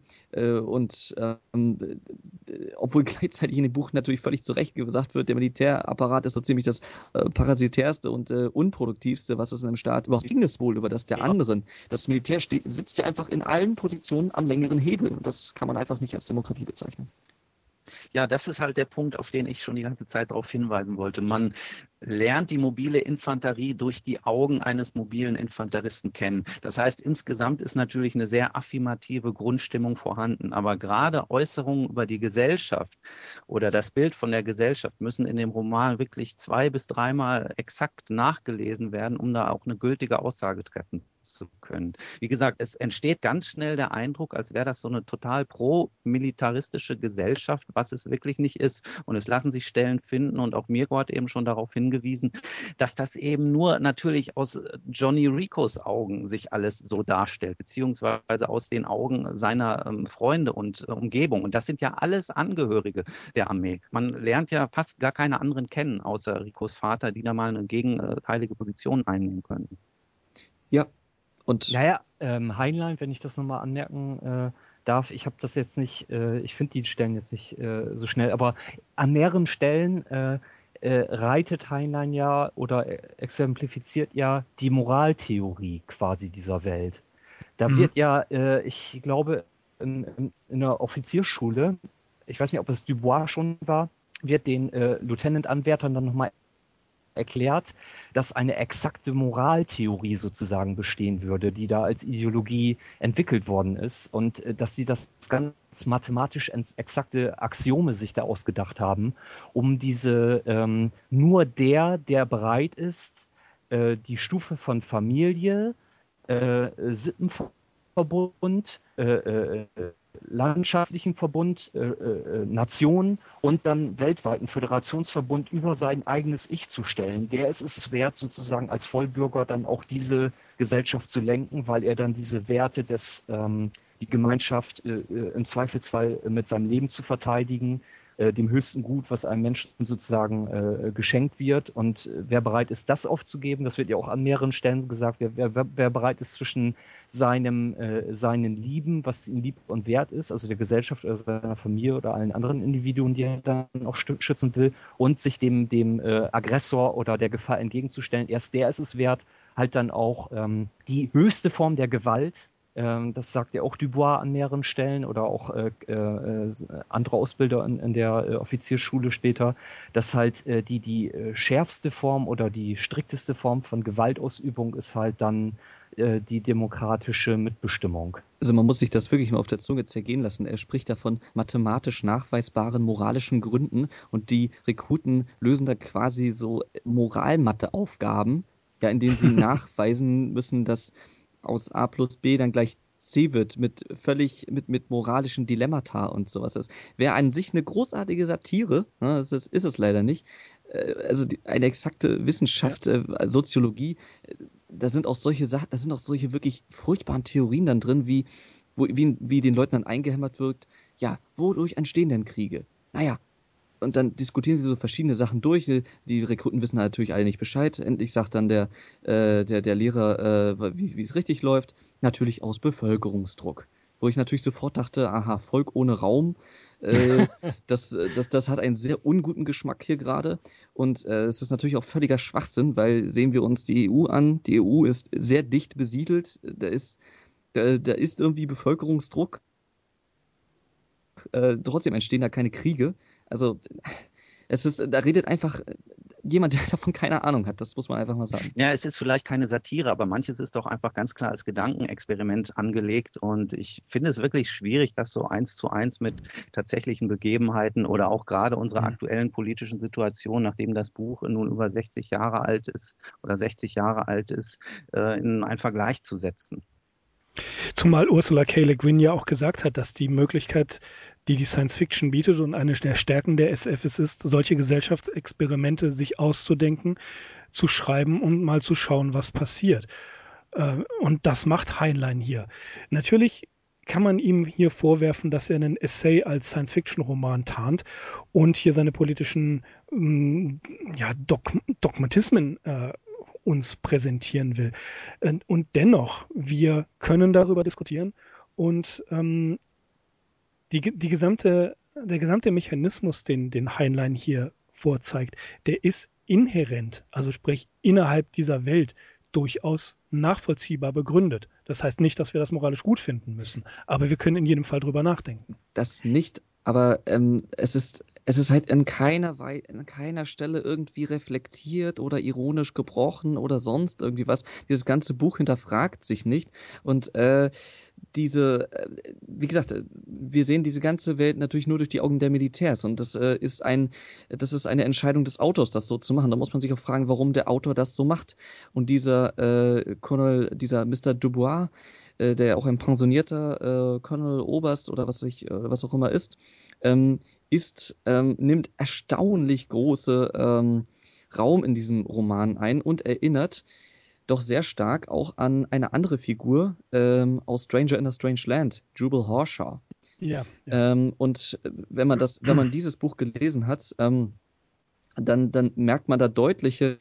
obwohl gleichzeitig in dem Buch natürlich völlig zu Recht gesagt wird, der Militärapparat ist so ziemlich das parasitärste und unproduktivste, was es in einem Staat überhaupt ging, es wohl über das der anderen. Das Militär sitzt ja einfach in allen Positionen am längeren Hebel, und das kann man einfach nicht als Demokratie bezeichnen. Ja, das ist halt der Punkt, auf den ich schon die ganze Zeit darauf hinweisen wollte. Man lernt die mobile Infanterie durch die Augen eines mobilen Infanteristen kennen. Das heißt, insgesamt ist natürlich eine sehr affirmative Grundstimmung vorhanden. Aber gerade Äußerungen über die Gesellschaft oder das Bild von der Gesellschaft müssen in dem Roman wirklich 2- bis 3-mal exakt nachgelesen werden, um da auch eine gültige Aussage treffen zu können. Wie gesagt, es entsteht ganz schnell der Eindruck, als wäre das so eine total pro-militaristische Gesellschaft, was es wirklich nicht ist. Und es lassen sich Stellen finden, und auch Mirko hat eben schon darauf hingewiesen, dass das eben nur natürlich aus Johnny Ricos Augen sich alles so darstellt, beziehungsweise aus den Augen seiner Freunde und Umgebung. Und das sind ja alles Angehörige der Armee. Man lernt ja fast gar keine anderen kennen, außer Ricos Vater, die da mal eine gegenteilige Position einnehmen könnten. Ja, und Heinlein, wenn ich das nochmal anmerken darf, ich habe das jetzt nicht, ich finde die Stellen jetzt nicht so schnell, aber an mehreren Stellen reitet Heinlein ja oder exemplifiziert ja die Moraltheorie quasi dieser Welt. Da wird ja, ich glaube, in der Offiziersschule, ich weiß nicht, ob es Dubois schon war, wird den Lieutenant-Anwärtern dann nochmal erklärt, dass eine exakte Moraltheorie sozusagen bestehen würde, die da als Ideologie entwickelt worden ist und dass sie das ganz mathematisch exakte Axiome sich da ausgedacht haben, um diese nur der bereit ist, die Stufe von Familie, Sittenverbund, landschaftlichen Verbund, Nation und dann weltweiten Föderationsverbund über sein eigenes Ich zu stellen. Der ist es wert, sozusagen als Vollbürger dann auch diese Gesellschaft zu lenken, weil er dann diese Werte die Gemeinschaft im Zweifelsfall mit seinem Leben zu verteidigen, dem höchsten Gut, was einem Menschen sozusagen geschenkt wird. Und wer bereit ist, das aufzugeben, das wird ja auch an mehreren Stellen gesagt, wer bereit ist zwischen seinen Lieben, was ihm lieb und wert ist, also der Gesellschaft oder seiner Familie oder allen anderen Individuen, die er dann auch schützen will, und sich dem Aggressor oder der Gefahr entgegenzustellen, erst der ist es wert, halt dann auch die höchste Form der Gewalt, das sagt ja auch Dubois an mehreren Stellen oder auch andere Ausbilder in der Offiziersschule später, dass halt die schärfste Form oder die strikteste Form von Gewaltausübung ist halt dann die demokratische Mitbestimmung. Also man muss sich das wirklich mal auf der Zunge zergehen lassen. Er spricht da von mathematisch nachweisbaren moralischen Gründen und die Rekruten lösen da quasi so Moralmathe-Aufgaben, ja, in denen sie nachweisen müssen, dass aus A plus B dann gleich C wird, mit moralischen Dilemmata und sowas. Das wäre an sich eine großartige Satire, ne? Das ist es leider nicht. Also eine exakte Wissenschaft, Soziologie, da sind auch solche Sachen, da sind auch solche wirklich furchtbaren Theorien dann drin, wie den Leuten dann eingehämmert wird, ja, wodurch entstehen denn Kriege? Naja, und dann diskutieren sie so verschiedene Sachen durch. Die Rekruten wissen natürlich alle nicht Bescheid. Endlich sagt dann der Lehrer, wie es richtig läuft. Natürlich aus Bevölkerungsdruck. Wo ich natürlich sofort dachte, aha, Volk ohne Raum. Das hat einen sehr unguten Geschmack hier gerade. Und es ist natürlich auch völliger Schwachsinn, weil sehen wir uns die EU an. Die EU ist sehr dicht besiedelt. Da ist irgendwie Bevölkerungsdruck. Trotzdem entstehen da keine Kriege. Also da redet einfach jemand, der davon keine Ahnung hat. Das muss man einfach mal sagen. Ja, es ist vielleicht keine Satire, aber manches ist doch einfach ganz klar als Gedankenexperiment angelegt. Und ich finde es wirklich schwierig, das so 1:1 mit tatsächlichen Begebenheiten oder auch gerade unserer aktuellen politischen Situation, nachdem das Buch nun über 60 Jahre alt ist oder 60 Jahre alt ist, in einen Vergleich zu setzen. Zumal Ursula K. Le Guin ja auch gesagt hat, dass die Möglichkeit, die Science Fiction bietet und eine der Stärken der SF ist, solche Gesellschaftsexperimente sich auszudenken, zu schreiben und mal zu schauen, was passiert. Und das macht Heinlein hier. Natürlich kann man ihm hier vorwerfen, dass er einen Essay als Science-Fiction-Roman tarnt und hier seine politischen Dogmatismen uns präsentieren will. Und dennoch, wir können darüber diskutieren und der gesamte Mechanismus, den Heinlein hier vorzeigt, der ist inhärent, also sprich innerhalb dieser Welt durchaus nachvollziehbar begründet. Das heißt nicht, dass wir das moralisch gut finden müssen, aber wir können in jedem Fall drüber nachdenken. Das nicht Aber es ist halt in keiner Stelle irgendwie reflektiert oder ironisch gebrochen oder sonst irgendwie was. Dieses ganze Buch hinterfragt sich nicht. Und wie gesagt, wir sehen diese ganze Welt natürlich nur durch die Augen der Militärs. Und das ist eine Entscheidung des Autors, das so zu machen. Da muss man sich auch fragen, warum der Autor das so macht. Und dieser dieser Mr. Dubois, der auch ein pensionierter Colonel Oberst oder was auch immer ist, nimmt erstaunlich große Raum in diesem Roman ein und erinnert doch sehr stark auch an eine andere Figur aus Stranger in a Strange Land, Jubal Harshaw. Ja. Und wenn man dieses Buch gelesen hat, dann merkt man da deutliche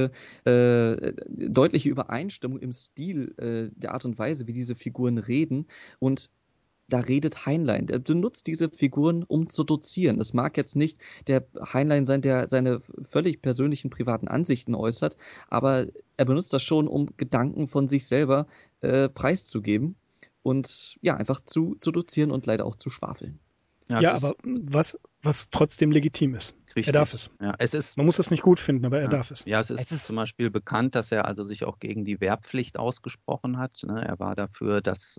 Übereinstimmung im Stil der Art und Weise, wie diese Figuren reden. Und da redet Heinlein. Der benutzt diese Figuren, um zu dozieren. Es mag jetzt nicht der Heinlein sein, der seine völlig persönlichen privaten Ansichten äußert, aber er benutzt das schon, um Gedanken von sich selber preiszugeben und ja, einfach zu dozieren und leider auch zu schwafeln. Ja, aber was trotzdem legitim ist. Richtig. Er darf es. Ja, Man muss es nicht gut finden, aber er darf es. Ja, es ist zum Beispiel bekannt, dass er also sich auch gegen die Wehrpflicht ausgesprochen hat. Ne? Er war dafür, dass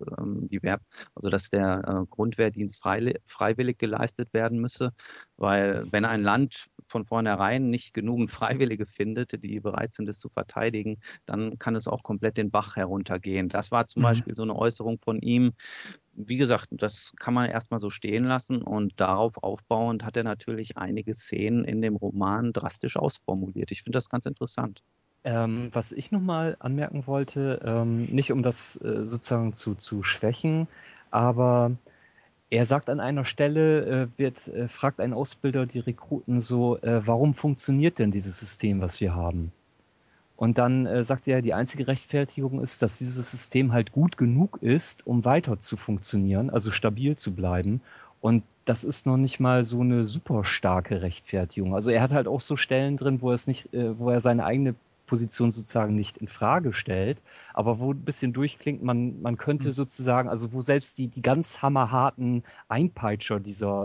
dass der Grundwehrdienst freiwillig geleistet werden müsse, weil wenn ein Land von vornherein nicht genügend Freiwillige findet, die bereit sind, es zu verteidigen, dann kann es auch komplett den Bach heruntergehen. Das war zum Beispiel so eine Äußerung von ihm. Wie gesagt, das kann man erstmal so stehen lassen und darauf aufbauend hat er natürlich einige Szenen in dem Roman drastisch ausformuliert. Ich finde das ganz interessant. Was ich nochmal anmerken wollte, nicht um das sozusagen zu schwächen, aber er sagt an einer Stelle, fragt ein Ausbilder die Rekruten so, warum funktioniert denn dieses System, was wir haben? Und dann sagt er, die einzige Rechtfertigung ist, dass dieses System halt gut genug ist, um weiter zu funktionieren, also stabil zu bleiben. Und das ist noch nicht mal so eine super starke Rechtfertigung. Also er hat halt auch so Stellen drin, wo er seine eigene Position sozusagen nicht in Frage stellt, aber wo ein bisschen durchklingt, man könnte sozusagen, also wo selbst die ganz hammerharten Einpeitscher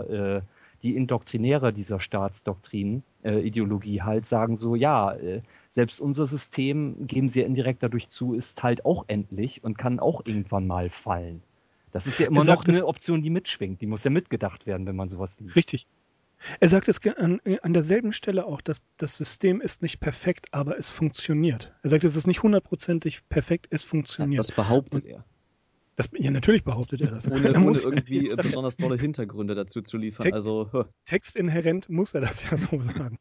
die Indoktrinäre dieser Staatsdoktrin, Ideologie halt sagen so, ja, selbst unser System, geben sie ja indirekt dadurch zu, ist halt auch endlich und kann auch irgendwann mal fallen. Das ist ja immer noch eine Option, die mitschwingt. Die muss ja mitgedacht werden, wenn man sowas liest. Richtig. Er sagt es an derselben Stelle auch, dass das System ist nicht perfekt, aber es funktioniert. Er sagt, es ist nicht 100%ig perfekt, es funktioniert. Ja, das behauptet er. Ja, natürlich behauptet er das. Ohne irgendwie besonders tolle Hintergründe dazu zu liefern. Textinhärent muss er das ja so sagen.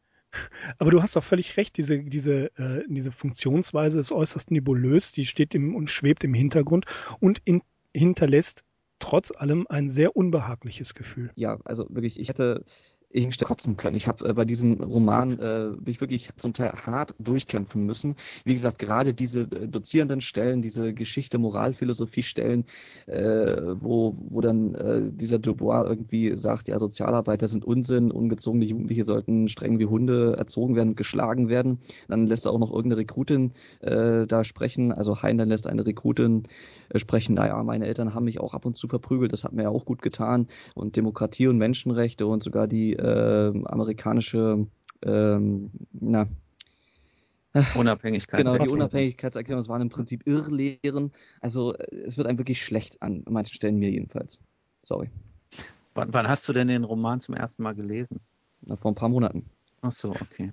Aber du hast auch völlig recht, diese Funktionsweise ist äußerst nebulös, die steht und schwebt im Hintergrund und hinterlässt trotz allem ein sehr unbehagliches Gefühl. Ja, also wirklich, ich hätte kotzen können. Ich habe bei diesem Roman mich wirklich zum Teil hart durchkämpfen müssen. Wie gesagt, gerade diese dozierenden Stellen, diese Geschichte, Moralphilosophie-Stellen, wo dann dieser Dubois irgendwie sagt, ja, Sozialarbeiter sind Unsinn, ungezogene Jugendliche sollten streng wie Hunde erzogen werden und geschlagen werden. Dann lässt er auch noch irgendeine Rekrutin da sprechen. Also Heinlein lässt eine Rekrutin sprechen, naja, meine Eltern haben mich auch ab und zu verprügelt, das hat mir ja auch gut getan. Und Demokratie und Menschenrechte und sogar die amerikanische Unabhängigkeit. Genau, die Unabhängigkeitserklärung, das waren im Prinzip Irrlehren. Also es wird einem wirklich schlecht an manchen Stellen, mir jedenfalls. Sorry. Wann hast du denn den Roman zum ersten Mal gelesen? Vor ein paar Monaten. Ach so, okay.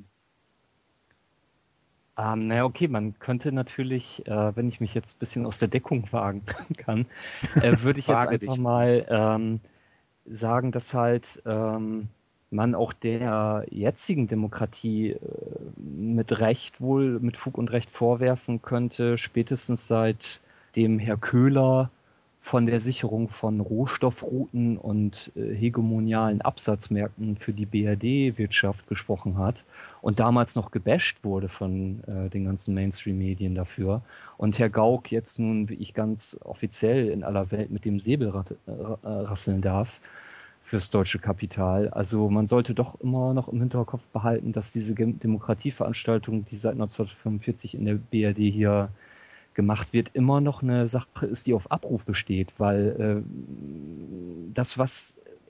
Okay, man könnte natürlich, wenn ich mich jetzt ein bisschen aus der Deckung wagen kann, würde ich jetzt einfach mal sagen, dass halt man auch der jetzigen Demokratie mit Fug und Recht vorwerfen könnte, spätestens seitdem Herr Köhler von der Sicherung von Rohstoffrouten und hegemonialen Absatzmärkten für die BRD-Wirtschaft gesprochen hat und damals noch gebasht wurde von den ganzen Mainstream-Medien dafür. Und Herr Gauck jetzt nun, wie ich ganz offiziell in aller Welt mit dem Säbel rasseln darf fürs deutsche Kapital. Also man sollte doch immer noch im Hinterkopf behalten, dass diese Demokratieveranstaltung, die seit 1945 in der BRD hier gemacht wird, immer noch eine Sache ist, die auf Abruf besteht, weil das, was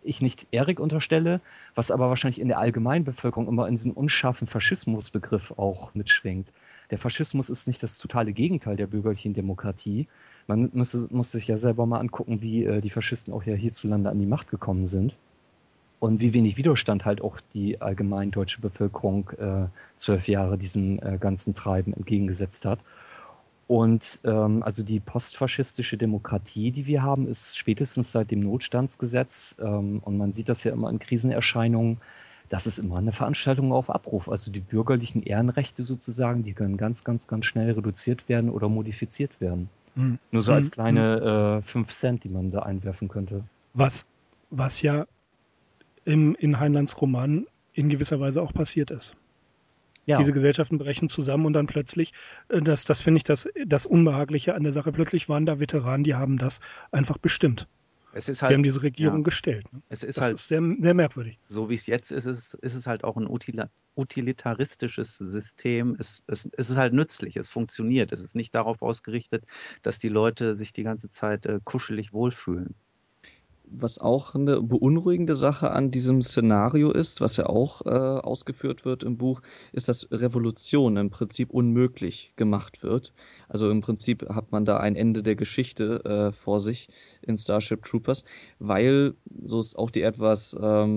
ich nicht Erik unterstelle, was aber wahrscheinlich in der Allgemeinbevölkerung immer in diesen unscharfen Faschismusbegriff auch mitschwingt. Der Faschismus ist nicht das totale Gegenteil der bürgerlichen Demokratie. Man muss sich ja selber mal angucken, wie die Faschisten auch ja hierzulande an die Macht gekommen sind. Und wie wenig Widerstand halt auch die allgemein deutsche Bevölkerung 12 Jahre diesem ganzen Treiben entgegengesetzt hat. Und also die postfaschistische Demokratie, die wir haben, ist spätestens seit dem Notstandsgesetz, und man sieht das ja immer in Krisenerscheinungen, das ist immer eine Veranstaltung auf Abruf. Also die bürgerlichen Ehrenrechte sozusagen, die können ganz, ganz, ganz schnell reduziert werden oder modifiziert werden. Nur so als kleine 5 Cent, die man da einwerfen könnte. Was ja in Heinleins Roman in gewisser Weise auch passiert ist. Ja. Diese Gesellschaften brechen zusammen und dann plötzlich, das finde ich das Unbehagliche an der Sache, plötzlich waren da Veteranen, die haben das einfach bestimmt. Es ist halt, die haben diese Regierung gestellt. Ne? Es ist das halt ist sehr, sehr merkwürdig. So wie es jetzt ist, ist es halt auch ein utilitaristisches System. Es ist halt nützlich, es funktioniert. Es ist nicht darauf ausgerichtet, dass die Leute sich die ganze Zeit kuschelig wohlfühlen. Was auch eine beunruhigende Sache an diesem Szenario ist, was ja auch ausgeführt wird im Buch, ist, dass Revolution im Prinzip unmöglich gemacht wird. Also im Prinzip hat man da ein Ende der Geschichte vor sich in Starship Troopers, weil, so ist auch die etwas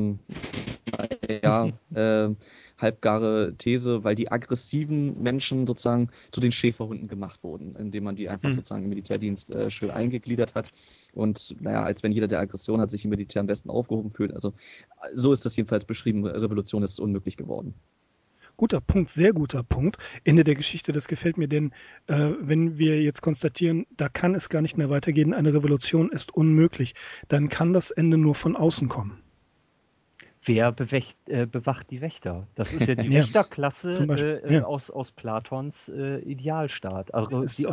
halbgare These, weil die aggressiven Menschen sozusagen zu den Schäferhunden gemacht wurden, indem man die einfach sozusagen im Militärdienst schön eingegliedert hat. Und als wenn jeder, der Aggression hat, sich im Militär am besten aufgehoben fühlt. Also so ist das jedenfalls beschrieben. Revolution ist unmöglich geworden. Guter Punkt, sehr guter Punkt. Ende der Geschichte, das gefällt mir, denn wenn wir jetzt konstatieren, da kann es gar nicht mehr weitergehen, eine Revolution ist unmöglich, dann kann das Ende nur von außen kommen. Wer bewacht die Wächter? Das ist ja die Wächterklasse aus Platons Idealstaat. Also die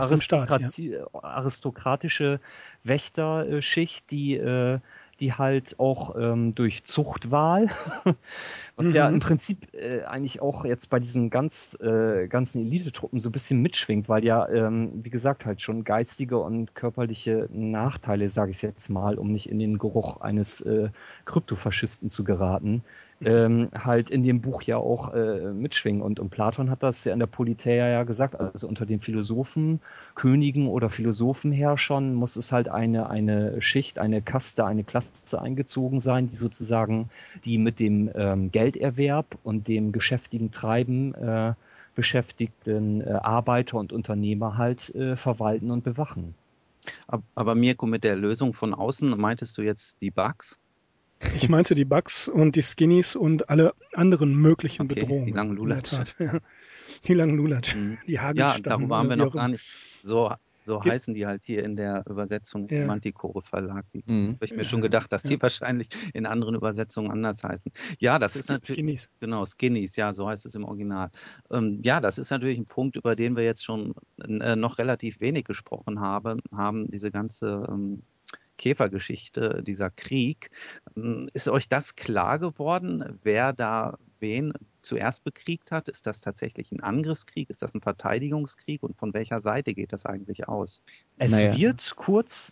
aristokratische Wächterschicht, die halt auch durch Zuchtwahl, was ja im Prinzip eigentlich auch jetzt bei diesen ganzen Elitetruppen so ein bisschen mitschwingt, weil ja, wie gesagt, halt schon geistige und körperliche Nachteile, sage ich jetzt mal, um nicht in den Geruch eines Kryptofaschisten zu geraten, halt in dem Buch ja auch mitschwingen. Und Platon hat das ja in der Politeia ja gesagt, also unter den Philosophen, Königen oder Philosophenherrschern muss es halt eine Schicht, eine Kaste, eine Klasse eingezogen sein, die sozusagen die mit dem Gelderwerb und dem geschäftigen Treiben beschäftigten Arbeiter und Unternehmer halt verwalten und bewachen. Aber Mirko, mit der Lösung von außen meintest du jetzt die Bugs? Ich meinte die Bugs und die Skinnies und alle anderen möglichen Bedrohungen. Die langen Lulatsch. Die langen Lulatsch. Die Hagelstangen. Ja, darüber haben wir noch gar nicht. So heißen die halt hier in der Übersetzung im Manticore Verlag. Habe ich mir schon gedacht, dass die wahrscheinlich in anderen Übersetzungen anders heißen. Ja, das ist natürlich. Skinnies. Genau, Skinnies, ja, so heißt es im Original. Das ist natürlich ein Punkt, über den wir jetzt schon noch relativ wenig gesprochen haben, diese ganze Käfergeschichte, dieser Krieg. Ist euch das klar geworden, wer da wen zuerst bekriegt hat? Ist das tatsächlich ein Angriffskrieg? Ist das ein Verteidigungskrieg? Und von welcher Seite geht das eigentlich aus? Es wird kurz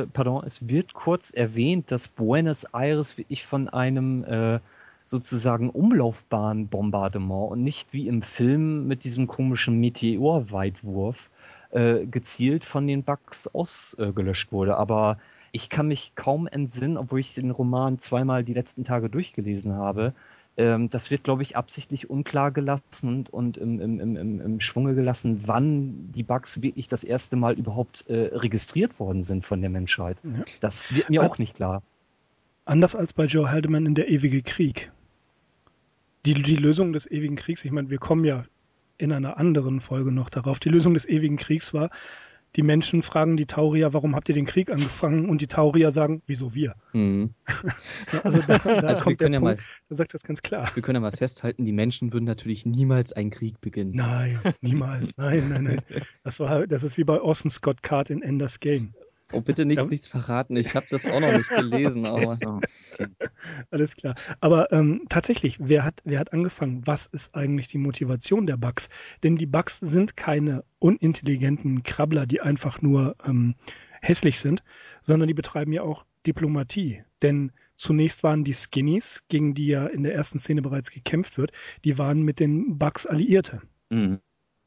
erwähnt, dass Buenos Aires wirklich von einem sozusagen Umlaufbahnbombardement und nicht wie im Film mit diesem komischen Meteorweitwurf gezielt von den Bugs ausgelöscht wurde. Aber ich kann mich kaum entsinnen, obwohl ich den Roman zweimal die letzten Tage durchgelesen habe. Das wird, glaube ich, absichtlich unklar gelassen und im Schwunge gelassen, wann die Bugs wirklich das erste Mal überhaupt registriert worden sind von der Menschheit. Ja. Das wird mir auch nicht klar. Anders als bei Joe Haldeman in Der ewige Krieg. Die Lösung des ewigen Kriegs, ich meine, wir kommen ja in einer anderen Folge noch darauf, die Lösung des ewigen Kriegs war, die Menschen fragen die Taurier, warum habt ihr den Krieg angefangen? Und die Taurier sagen, wieso wir? Also da kommt der Punkt, da sagt das ganz klar. Wir können ja mal festhalten, die Menschen würden natürlich niemals einen Krieg beginnen. Nein, niemals. Nein. Das ist wie bei Orson Scott Card in Ender's Game. Oh, bitte nichts verraten. Ich habe das auch noch nicht gelesen. Aber okay. Alles klar. Aber tatsächlich, wer hat angefangen? Was ist eigentlich die Motivation der Bugs? Denn die Bugs sind keine unintelligenten Krabbler, die einfach nur hässlich sind, sondern die betreiben ja auch Diplomatie. Denn zunächst waren die Skinnies, gegen die ja in der ersten Szene bereits gekämpft wird, die waren mit den Bugs Alliierte. Mhm.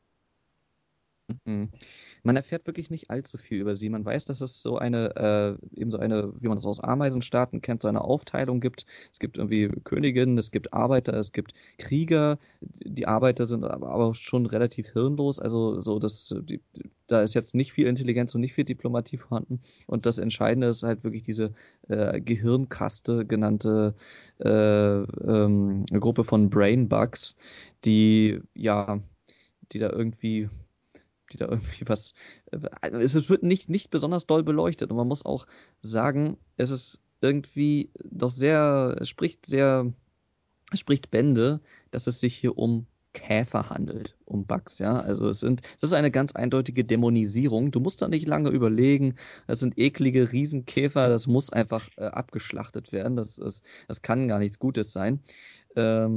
Man erfährt wirklich nicht allzu viel über sie. Man weiß, dass es so eine, wie man das aus Ameisenstaaten kennt, so eine Aufteilung gibt. Es gibt irgendwie Königinnen, es gibt Arbeiter, es gibt Krieger. Die Arbeiter sind aber auch schon relativ hirnlos. Also so, da ist jetzt nicht viel Intelligenz und nicht viel Diplomatie vorhanden. Und das Entscheidende ist halt wirklich diese Gehirnkaste genannte Gruppe von Brainbugs, die da irgendwie was, es wird nicht besonders doll beleuchtet und man muss auch sagen, es ist irgendwie doch es spricht Bände, dass es sich hier um Käfer handelt, um Bugs, ja. Also es ist eine ganz eindeutige Dämonisierung. Du musst da nicht lange überlegen. Das sind eklige Riesenkäfer, das muss einfach abgeschlachtet werden. Das kann gar nichts Gutes sein. Ja.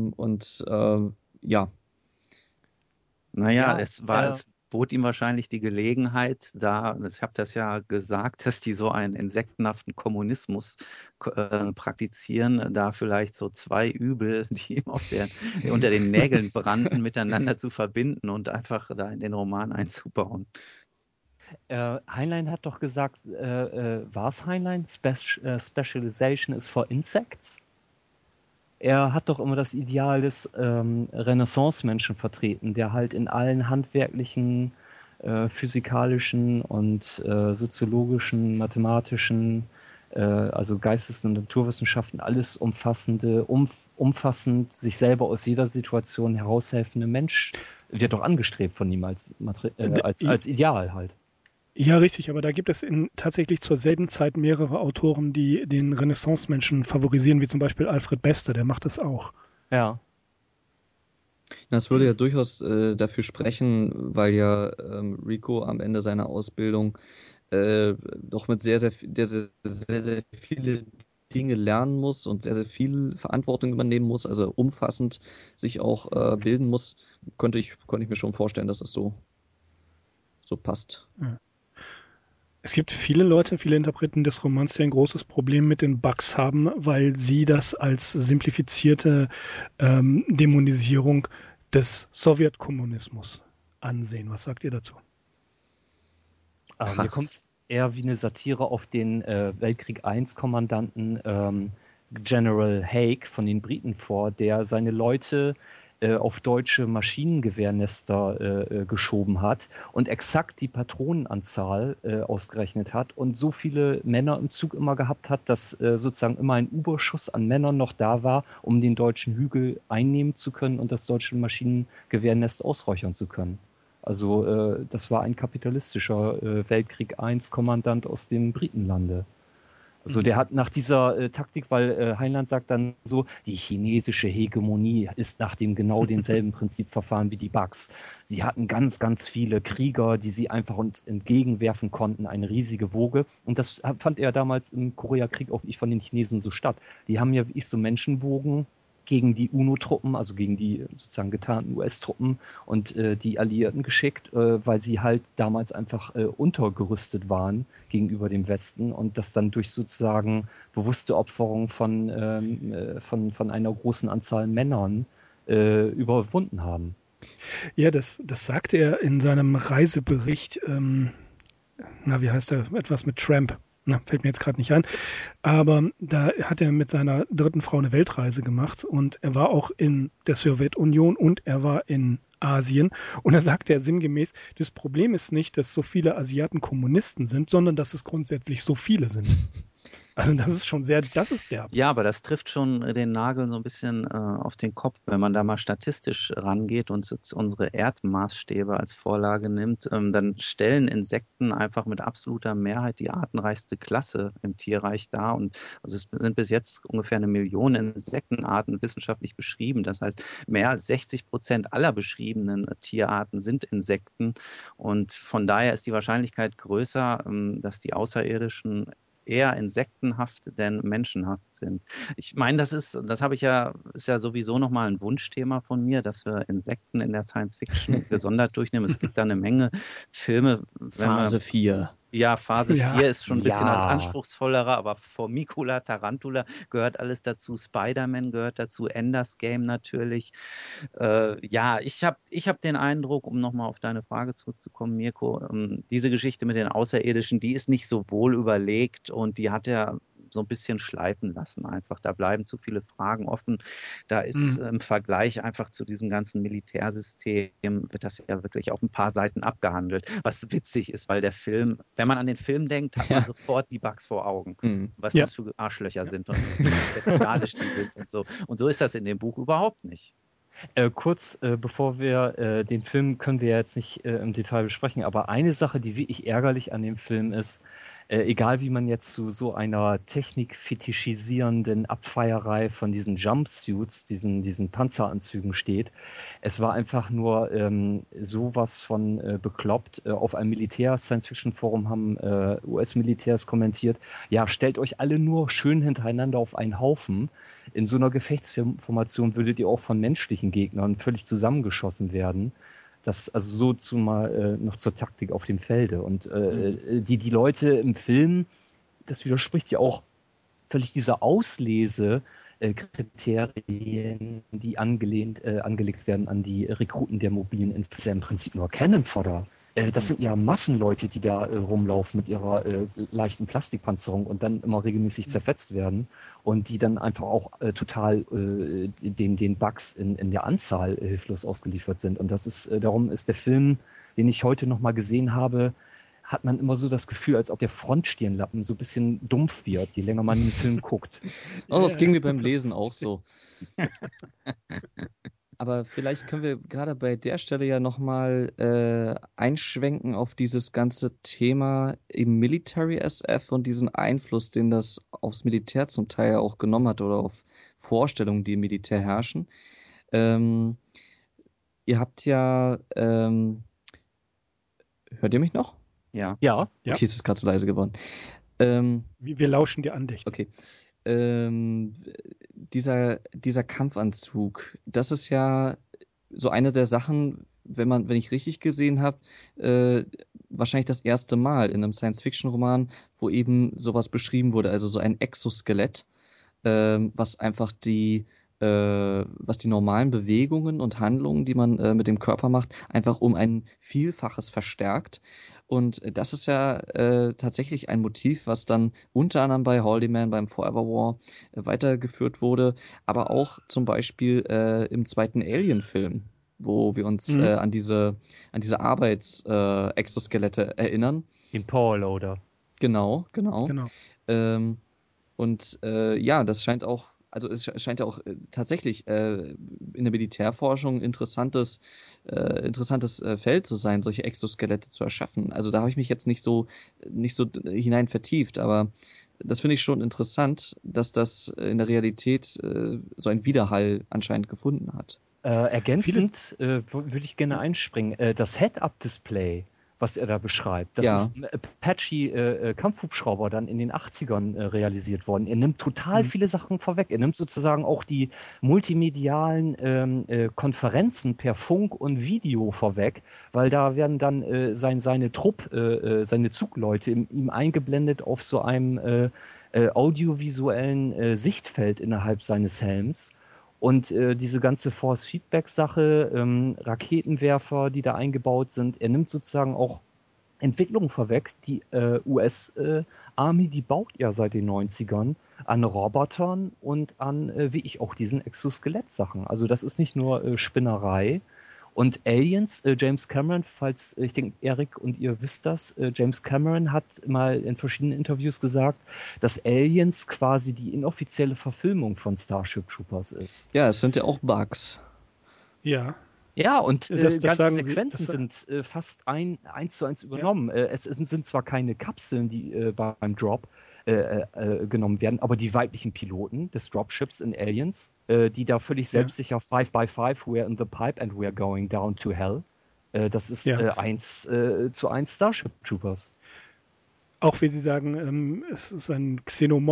Naja, es bot ihm wahrscheinlich die Gelegenheit, ich habe das ja gesagt, dass die so einen insektenhaften Kommunismus praktizieren, da vielleicht so zwei Übel, die ihm unter den Nägeln brannten, miteinander zu verbinden und einfach da in den Roman einzubauen. Heinlein hat doch gesagt, war es Heinlein? Specialization is for insects? Er hat doch immer das Ideal des Renaissance-Menschen vertreten, der halt in allen handwerklichen, physikalischen und soziologischen, mathematischen, also Geistes- und Naturwissenschaften, alles umfassend sich selber aus jeder Situation heraushelfende Mensch, wird doch angestrebt von ihm als Ideal halt. Ja, richtig, aber da gibt es tatsächlich zur selben Zeit mehrere Autoren, die den Renaissance-Menschen favorisieren, wie zum Beispiel Alfred Bester, der macht das auch. Ja. Das würde ja durchaus dafür sprechen, weil ja Rico am Ende seiner Ausbildung doch mit sehr, sehr viele Dinge lernen muss und sehr, sehr viel Verantwortung übernehmen muss, also umfassend sich auch bilden muss, konnte ich mir schon vorstellen, dass es so passt. Ja. Es gibt viele Interpreten des Romans, die ein großes Problem mit den Bugs haben, weil sie das als simplifizierte Dämonisierung des Sowjetkommunismus ansehen. Was sagt ihr dazu? Mir kommt es eher wie eine Satire auf den Weltkrieg I-Kommandanten General Haig von den Briten vor, der seine Leute auf deutsche Maschinengewehrnester geschoben hat und exakt die Patronenanzahl ausgerechnet hat und so viele Männer im Zug immer gehabt hat, dass sozusagen immer ein Überschuss an Männern noch da war, um den deutschen Hügel einnehmen zu können und das deutsche Maschinengewehrnest ausräuchern zu können. Also das war ein kapitalistischer Weltkrieg I-Kommandant aus dem Britenlande. Also der hat nach dieser Taktik, weil Heinlein sagt dann so, die chinesische Hegemonie ist nach dem genau denselben Prinzip verfahren wie die Bugs. Sie hatten ganz, ganz viele Krieger, die sie einfach uns entgegenwerfen konnten, eine riesige Woge. Und das fand er damals im Koreakrieg auch nicht von den Chinesen so statt. Die haben ja wie ich so Menschenwogen gegen die UNO-Truppen, also gegen die sozusagen getarnten US-Truppen und die Alliierten geschickt, weil sie halt damals einfach untergerüstet waren gegenüber dem Westen und das dann durch sozusagen bewusste Opferung von einer großen Anzahl Männern überwunden haben. Ja, das sagte er in seinem Reisebericht, wie heißt er, etwas mit Tramp. Fällt mir jetzt gerade nicht ein. Aber da hat er mit seiner dritten Frau eine Weltreise gemacht und er war auch in der Sowjetunion und er war in Asien. Und da sagt er sinngemäß, das Problem ist nicht, dass so viele Asiaten Kommunisten sind, sondern dass es grundsätzlich so viele sind. Also das ist derb. Ja, aber das trifft schon den Nagel so ein bisschen auf den Kopf, wenn man da mal statistisch rangeht und unsere Erdmaßstäbe als Vorlage nimmt, dann stellen Insekten einfach mit absoluter Mehrheit die artenreichste Klasse im Tierreich dar. Und also es sind bis jetzt ungefähr 1 Million Insektenarten wissenschaftlich beschrieben. Das heißt, mehr als 60% aller beschriebenen Tierarten sind Insekten. Und von daher ist die Wahrscheinlichkeit größer, dass die Außerirdischen eher insektenhaft denn menschenhaft sind. Ich meine, ist ja sowieso nochmal ein Wunschthema von mir, dass wir Insekten in der Science Fiction gesondert durchnehmen. Es gibt da eine Menge Filme. Phase 4. Ja, Phase Ja. 4 ist schon ein bisschen Ja. anspruchsvollerer, aber Formicula, Tarantula gehört alles dazu, Spider-Man gehört dazu, Ender's Game natürlich. Ja, ich hab den Eindruck, um nochmal auf deine Frage zurückzukommen, Mirko, diese Geschichte mit den Außerirdischen, die ist nicht so wohl überlegt und die hat er so ein bisschen schleifen lassen einfach. Da bleiben zu viele Fragen offen. Da ist im Vergleich einfach zu diesem ganzen Militärsystem, wird das ja wirklich auf ein paar Seiten abgehandelt, was witzig ist, weil der Film, wenn man an den Film denkt, hat man sofort die Bugs vor Augen, was das für Arschlöcher sind und wie bestialisch die sind und so. Und so ist das in dem Buch überhaupt nicht. Kurz, bevor wir den Film können wir jetzt nicht im Detail besprechen, aber eine Sache, die wirklich ärgerlich an dem Film ist, egal wie man jetzt zu so einer technikfetischisierenden Abfeierei von diesen Jumpsuits, diesen Panzeranzügen steht, es war einfach nur sowas von bekloppt. Auf einem Militär-Science-Fiction-Forum haben US-Militärs kommentiert, ja, stellt euch alle nur schön hintereinander auf einen Haufen. In so einer Gefechtsformation würdet ihr auch von menschlichen Gegnern völlig zusammengeschossen werden. Das also so noch zur Taktik auf dem Felde. Und die Leute im Film, das widerspricht ja auch völlig dieser Auslese-Kriterien, die angelegt werden an die Rekruten der mobilen Infanterie, im Prinzip nur Cannon Fodder. Das sind ja Massenleute, die da rumlaufen mit ihrer leichten Plastikpanzerung und dann immer regelmäßig zerfetzt werden und die dann einfach auch total den Bugs in der Anzahl hilflos ausgeliefert sind. Und das ist, darum ist der Film, den ich heute nochmal gesehen habe, hat man immer so das Gefühl, als ob der Frontstirnlappen so ein bisschen dumpf wird, je länger man den Film guckt. Oh, das ging mir beim Lesen auch so. Aber vielleicht können wir gerade bei der Stelle ja nochmal einschwenken auf dieses ganze Thema im Military SF und diesen Einfluss, den das aufs Militär zum Teil auch genommen hat oder auf Vorstellungen, die im Militär herrschen. Ihr habt ja, hört ihr mich noch? Ja. Ja. Okay, es ist gerade so leise geworden. Wir lauschen dir andächtig. Okay. Dieser Kampfanzug, das ist ja so eine der Sachen, wenn ich richtig gesehen habe, wahrscheinlich das erste Mal in einem Science-Fiction-Roman, wo eben sowas beschrieben wurde, also so ein Exoskelett, was einfach was die normalen Bewegungen und Handlungen, die man mit dem Körper macht, einfach um ein Vielfaches verstärkt. Und das ist ja tatsächlich ein Motiv, was dann unter anderem bei Haldeman beim Forever War weitergeführt wurde, aber auch zum Beispiel im zweiten Alien-Film, wo wir uns an diese Arbeits-Exoskelette erinnern. Den Powerloader. Genau. Ja, das scheint auch, also es scheint ja auch tatsächlich in der Militärforschung interessantes Feld zu sein, solche Exoskelette zu erschaffen. Also da habe ich mich jetzt nicht so hinein vertieft, aber das finde ich schon interessant, dass das in der Realität so einen Widerhall anscheinend gefunden hat. Ergänzend würde ich gerne einspringen. Das Head-Up-Display, was er da beschreibt, das ist ein Apache Kampfhubschrauber dann in den 80ern realisiert worden. Er nimmt total viele Sachen vorweg. Er nimmt sozusagen auch die multimedialen Konferenzen per Funk und Video vorweg, weil da werden dann seine Zugleute ihm eingeblendet auf so einem audiovisuellen Sichtfeld innerhalb seines Helms. Und diese ganze Force-Feedback-Sache, Raketenwerfer, die da eingebaut sind, er nimmt sozusagen auch Entwicklungen vorweg. Die US-Army, die baut ja seit den 90ern an Robotern und an, wie ich auch, diesen Exoskelett-Sachen. Also das ist nicht nur Spinnerei. Und Aliens, James Cameron, falls, ich denke, Erik und ihr wisst das, James Cameron hat mal in verschiedenen Interviews gesagt, dass Aliens quasi die inoffizielle Verfilmung von Starship Troopers ist. Ja, es sind ja auch Bugs. Ja. Ja, und das ganze sagen Sequenzen sind fast 1:1 übernommen. Ja. Es sind zwar keine Kapseln, die beim Drop genommen werden, aber die weiblichen Piloten des Dropships in Aliens, die da völlig selbstsicher 5x5, we're in the pipe and we're going down to hell. Das ist 1:1 Starship Troopers. Auch wie Sie sagen, es ist ein Xenomorph.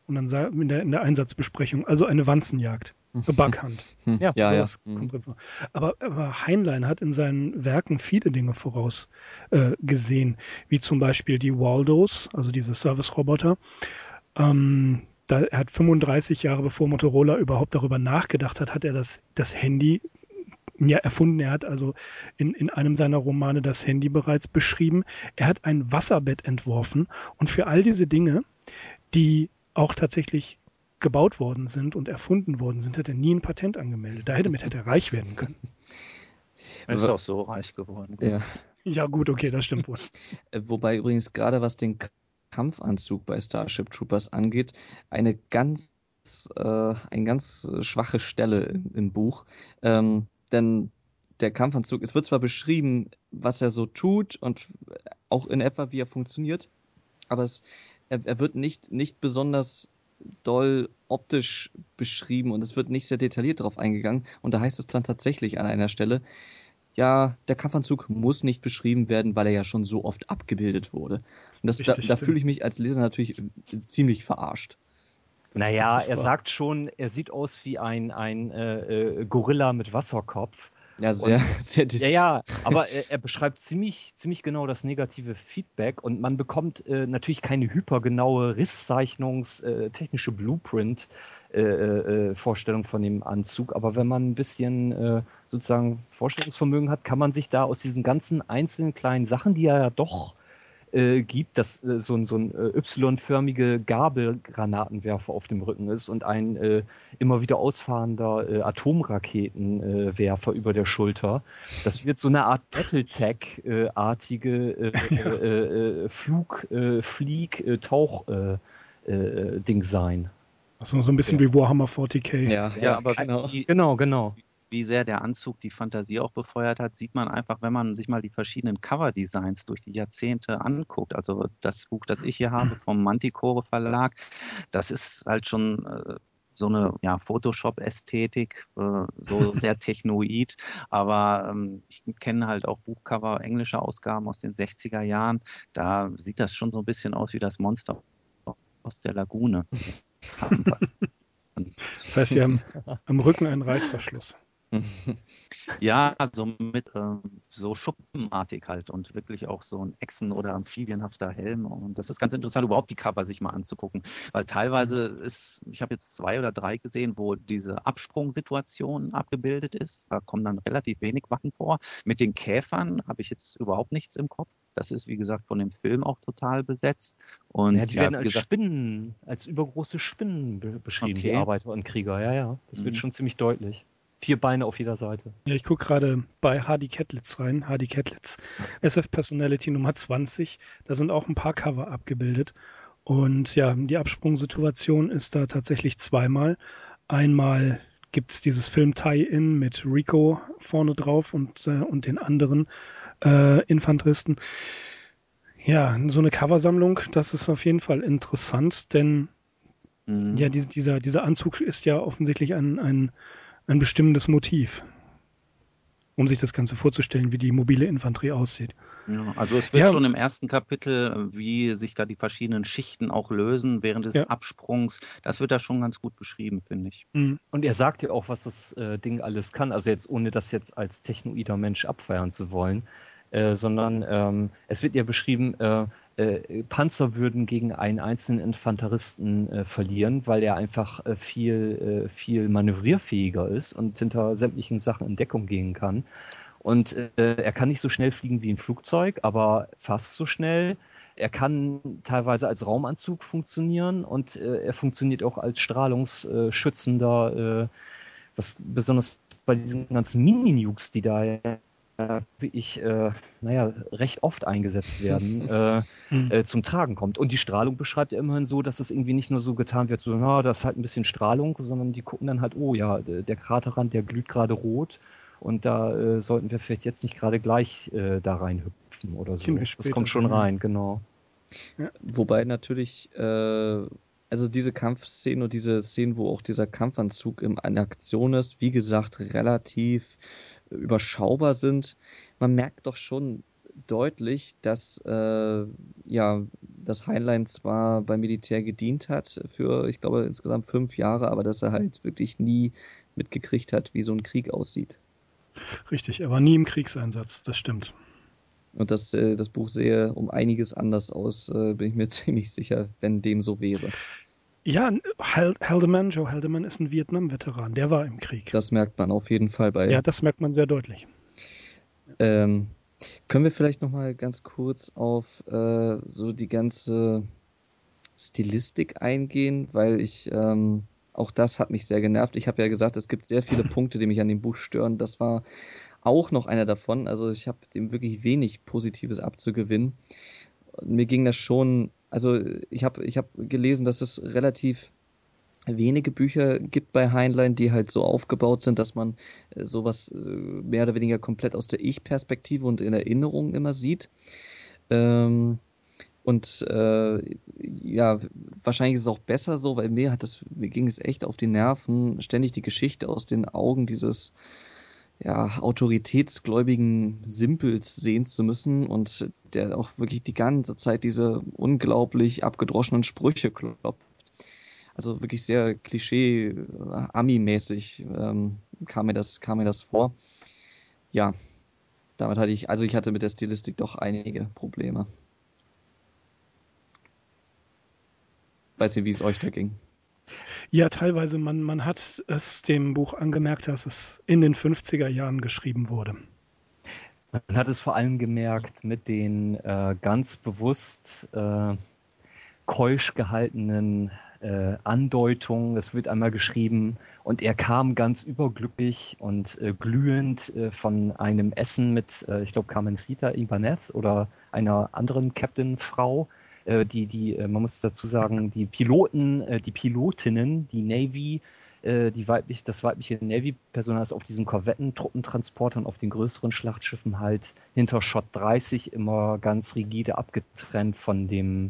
Und dann in der Einsatzbesprechung, also eine Wanzenjagd. A Bug Hunt. Sowas kommt drin vor. Aber Heinlein hat in seinen Werken viele Dinge vorausgesehen, wie zum Beispiel die Waldos, also diese Service-Roboter. Er hat 35 Jahre bevor Motorola überhaupt darüber nachgedacht hat, hat er das Handy erfunden. Er hat also in einem seiner Romane das Handy bereits beschrieben. Er hat ein Wasserbett entworfen und für all diese Dinge, die auch tatsächlich gebaut worden sind und erfunden worden sind, hat er nie ein Patent angemeldet. Damit hätte er reich werden können. Er ist auch so reich geworden. Ja gut, okay, das stimmt wohl. Wobei übrigens gerade was den Kampfanzug bei Starship Troopers angeht, eine ganz schwache Stelle im Buch. Denn der Kampfanzug, es wird zwar beschrieben, was er so tut und auch in etwa, wie er funktioniert, aber er wird nicht besonders doll optisch beschrieben und es wird nicht sehr detailliert darauf eingegangen. Und da heißt es dann tatsächlich an einer Stelle, ja, der Kampfanzug muss nicht beschrieben werden, weil er ja schon so oft abgebildet wurde. Und da fühle ich mich als Leser natürlich ziemlich verarscht. Naja, er sagt schon, er sieht aus wie ein Gorilla mit Wasserkopf. Ja, sehr. Ja, aber er beschreibt ziemlich genau das negative Feedback und man bekommt natürlich keine hypergenaue technische Blueprint-Vorstellung von dem Anzug, aber wenn man ein bisschen sozusagen Vorstellungsvermögen hat, kann man sich da aus diesen ganzen einzelnen kleinen Sachen, die er ja doch gibt, dass so ein Y-förmige Gabelgranatenwerfer auf dem Rücken ist und ein immer wieder ausfahrender Atomraketenwerfer über der Schulter. Das wird so eine Art Battletech-artige Tauch-Ding sein. Also so ein bisschen wie Warhammer 40k. Ja, aber genau. Wie sehr der Anzug die Fantasie auch befeuert hat, sieht man einfach, wenn man sich mal die verschiedenen Cover-Designs durch die Jahrzehnte anguckt. Also das Buch, das ich hier habe vom Manticore Verlag, das ist halt schon so eine Photoshop-Ästhetik, so sehr technoid. Aber ich kenne halt auch Buchcover, englische Ausgaben aus den 60er Jahren. Da sieht das schon so ein bisschen aus wie das Monster aus der Lagune. Das heißt, Sie haben am Rücken einen Reißverschluss. Ja, also mit so Schuppenartig halt und wirklich auch so ein Echsen- oder amphibienhafter Helm. Und das ist ganz interessant, überhaupt die Cover sich mal anzugucken. Weil teilweise ich habe jetzt 2 oder 3 gesehen, wo diese Absprungsituation abgebildet ist. Da kommen dann relativ wenig Waffen vor. Mit den Käfern habe ich jetzt überhaupt nichts im Kopf. Das ist, wie gesagt, von dem Film auch total besetzt. Und die werden als Spinnen, als übergroße Spinnen beschrieben, die Arbeiter und Krieger. Ja. Das wird schon ziemlich deutlich. 4 Beine auf jeder Seite. Ja, ich gucke gerade bei Hardy Kettlitz rein. Hardy Kettlitz, SF Personality Nummer 20. Da sind auch ein paar Cover abgebildet. Und ja, die Absprungsituation ist da tatsächlich zweimal. Einmal gibt es dieses Film-Tie-In mit Rico vorne drauf und den anderen Infanteristen. Ja, so eine Coversammlung, das ist auf jeden Fall interessant, denn ja, dieser Anzug ist ja offensichtlich ein bestimmendes Motiv, um sich das Ganze vorzustellen, wie die mobile Infanterie aussieht. Ja, also es wird schon im ersten Kapitel, wie sich da die verschiedenen Schichten auch lösen während des Absprungs, das wird da schon ganz gut beschrieben, finde ich. Und er sagt ja auch, was das Ding alles kann, also jetzt ohne das jetzt als technoider Mensch abfeiern zu wollen, sondern es wird ja beschrieben, Panzer würden gegen einen einzelnen Infanteristen verlieren, weil er einfach viel manövrierfähiger ist und hinter sämtlichen Sachen in Deckung gehen kann. Und er kann nicht so schnell fliegen wie ein Flugzeug, aber fast so schnell. Er kann teilweise als Raumanzug funktionieren und er funktioniert auch als strahlungsschützender, was besonders bei diesen ganzen Mini-Nukes, die da recht oft eingesetzt werden, zum Tragen kommt. Und die Strahlung beschreibt er immerhin so, dass es irgendwie nicht nur so getan wird, so, das ist halt ein bisschen Strahlung, sondern die gucken dann halt, oh ja, der Kraterrand, der glüht gerade rot und da sollten wir vielleicht jetzt nicht gerade gleich da reinhüpfen oder so. Das kommt schon rein, genau. Ja. Wobei natürlich, also diese Kampfszenen und diese Szenen, wo auch dieser Kampfanzug in Aktion ist, wie gesagt, relativ überschaubar sind. Man merkt doch schon, deutlich, dass das Heinlein zwar beim Militär gedient hat für, ich glaube, insgesamt 5 Jahre, aber dass er halt wirklich nie mitgekriegt hat, wie so ein Krieg aussieht. Richtig, er war nie im Kriegseinsatz, das stimmt. Und das Buch sähe um einiges anders aus, bin ich mir ziemlich sicher, wenn dem so wäre. Ja, Joe Haldeman ist ein Vietnam-Veteran, der war im Krieg. Das merkt man auf jeden Fall bei... Ja, das merkt man sehr deutlich. Können wir vielleicht nochmal ganz kurz auf so die ganze Stilistik eingehen, weil auch das hat mich sehr genervt. Ich habe ja gesagt, es gibt sehr viele Punkte, die mich an dem Buch stören. Das war auch noch einer davon. Also ich habe dem wirklich wenig Positives abzugewinnen. Mir ging das schon, also ich hab gelesen, dass es relativ wenige Bücher gibt bei Heinlein, die halt so aufgebaut sind, dass man sowas mehr oder weniger komplett aus der Ich-Perspektive und in Erinnerung immer sieht. Wahrscheinlich ist es auch besser so, weil mir ging es echt auf die Nerven, ständig die Geschichte aus den Augen dieses autoritätsgläubigen Simpels sehen zu müssen und der auch wirklich die ganze Zeit diese unglaublich abgedroschenen Sprüche klopft. Also wirklich sehr Klischee-Ami-mäßig kam mir das vor. Ja, ich hatte mit der Stilistik doch einige Probleme. Weiß nicht, wie es euch da ging. Ja, teilweise, man hat es dem Buch angemerkt, dass es in den 50er Jahren geschrieben wurde. Man hat es vor allem gemerkt mit den ganz bewusst keusch gehaltenen Andeutungen. Es wird einmal geschrieben, und er kam ganz überglücklich und glühend von einem Essen mit, ich glaube, Carmencita Ibanez oder einer anderen Captain-Frau. Man muss dazu sagen, die Pilotinnen, die Navy, das weibliche Navy-Personal ist auf diesen Korvetten, Truppentransportern, auf den größeren Schlachtschiffen halt hinter Schott 30 immer ganz rigide abgetrennt von dem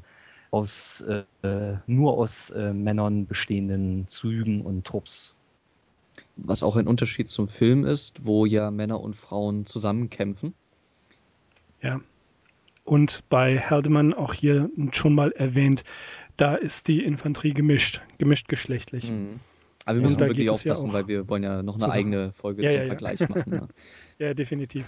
nur aus Männern bestehenden Zügen und Trupps. Was auch ein Unterschied zum Film ist, wo ja Männer und Frauen zusammenkämpfen. Ja. Und bei Haldeman auch hier schon mal erwähnt, da ist die Infanterie gemischt geschlechtlich. Mhm. Aber wir müssen wirklich aufpassen, weil wir wollen ja noch eine eigene Folge zum Vergleich machen. Ne? Ja, definitiv.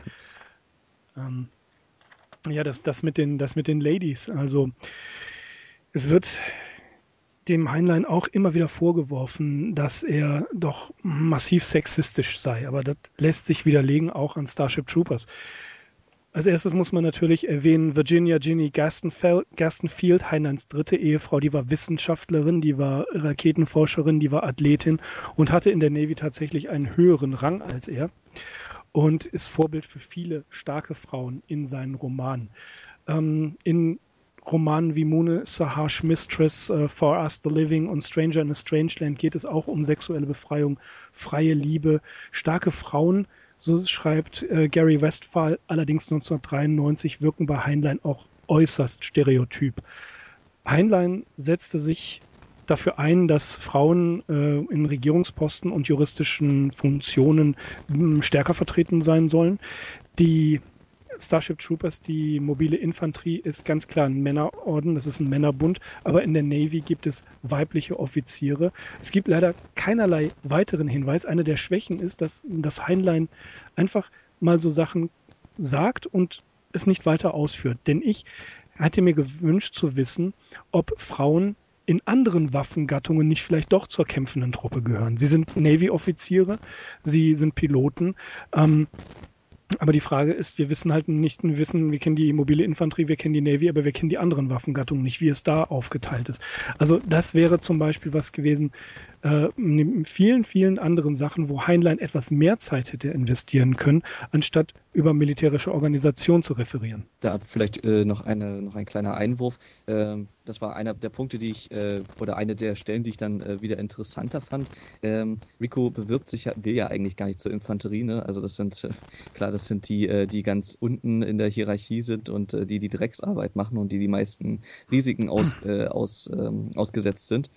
Das mit den Ladies. Also es wird dem Heinlein auch immer wieder vorgeworfen, dass er doch massiv sexistisch sei. Aber das lässt sich widerlegen, auch an Starship Troopers. Als erstes muss man natürlich erwähnen, Virginia Ginny Gerstenfield, Heinleins dritte Ehefrau, die war Wissenschaftlerin, die war Raketenforscherin, die war Athletin und hatte in der Navy tatsächlich einen höheren Rang als er und ist Vorbild für viele starke Frauen in seinen Romanen. In Romanen wie Moon is a Harsh Mistress, For Us the Living und Stranger in a Strange Land geht es auch um sexuelle Befreiung, freie Liebe, starke Frauen. So schreibt Gary Westphal, allerdings 1993 wirken bei Heinlein auch äußerst stereotyp. Heinlein setzte sich dafür ein, dass Frauen in Regierungsposten und juristischen Funktionen stärker vertreten sein sollen. Die Starship Troopers, die mobile Infanterie, ist ganz klar ein Männerorden, das ist ein Männerbund, aber in der Navy gibt es weibliche Offiziere. Es gibt leider keinerlei weiteren Hinweis. Eine der Schwächen ist, dass das Heinlein einfach mal so Sachen sagt und es nicht weiter ausführt. Denn ich hätte mir gewünscht zu wissen, ob Frauen in anderen Waffengattungen nicht vielleicht doch zur kämpfenden Truppe gehören. Sie sind Navy-Offiziere, sie sind Piloten, aber die Frage ist, wir kennen die mobile Infanterie, wir kennen die Navy, aber wir kennen die anderen Waffengattungen nicht, wie es da aufgeteilt ist. Also das wäre zum Beispiel was gewesen, neben vielen, vielen anderen Sachen, wo Heinlein etwas mehr Zeit hätte investieren können, anstatt über militärische Organisation zu referieren. Da vielleicht noch ein kleiner Einwurf. Das war einer der Punkte, oder eine der Stellen, die ich dann wieder interessanter fand. Rico will ja eigentlich gar nicht zur Infanterie, ne? Also das sind die ganz unten in der Hierarchie sind und die Drecksarbeit machen und die meisten Risiken ausgesetzt sind.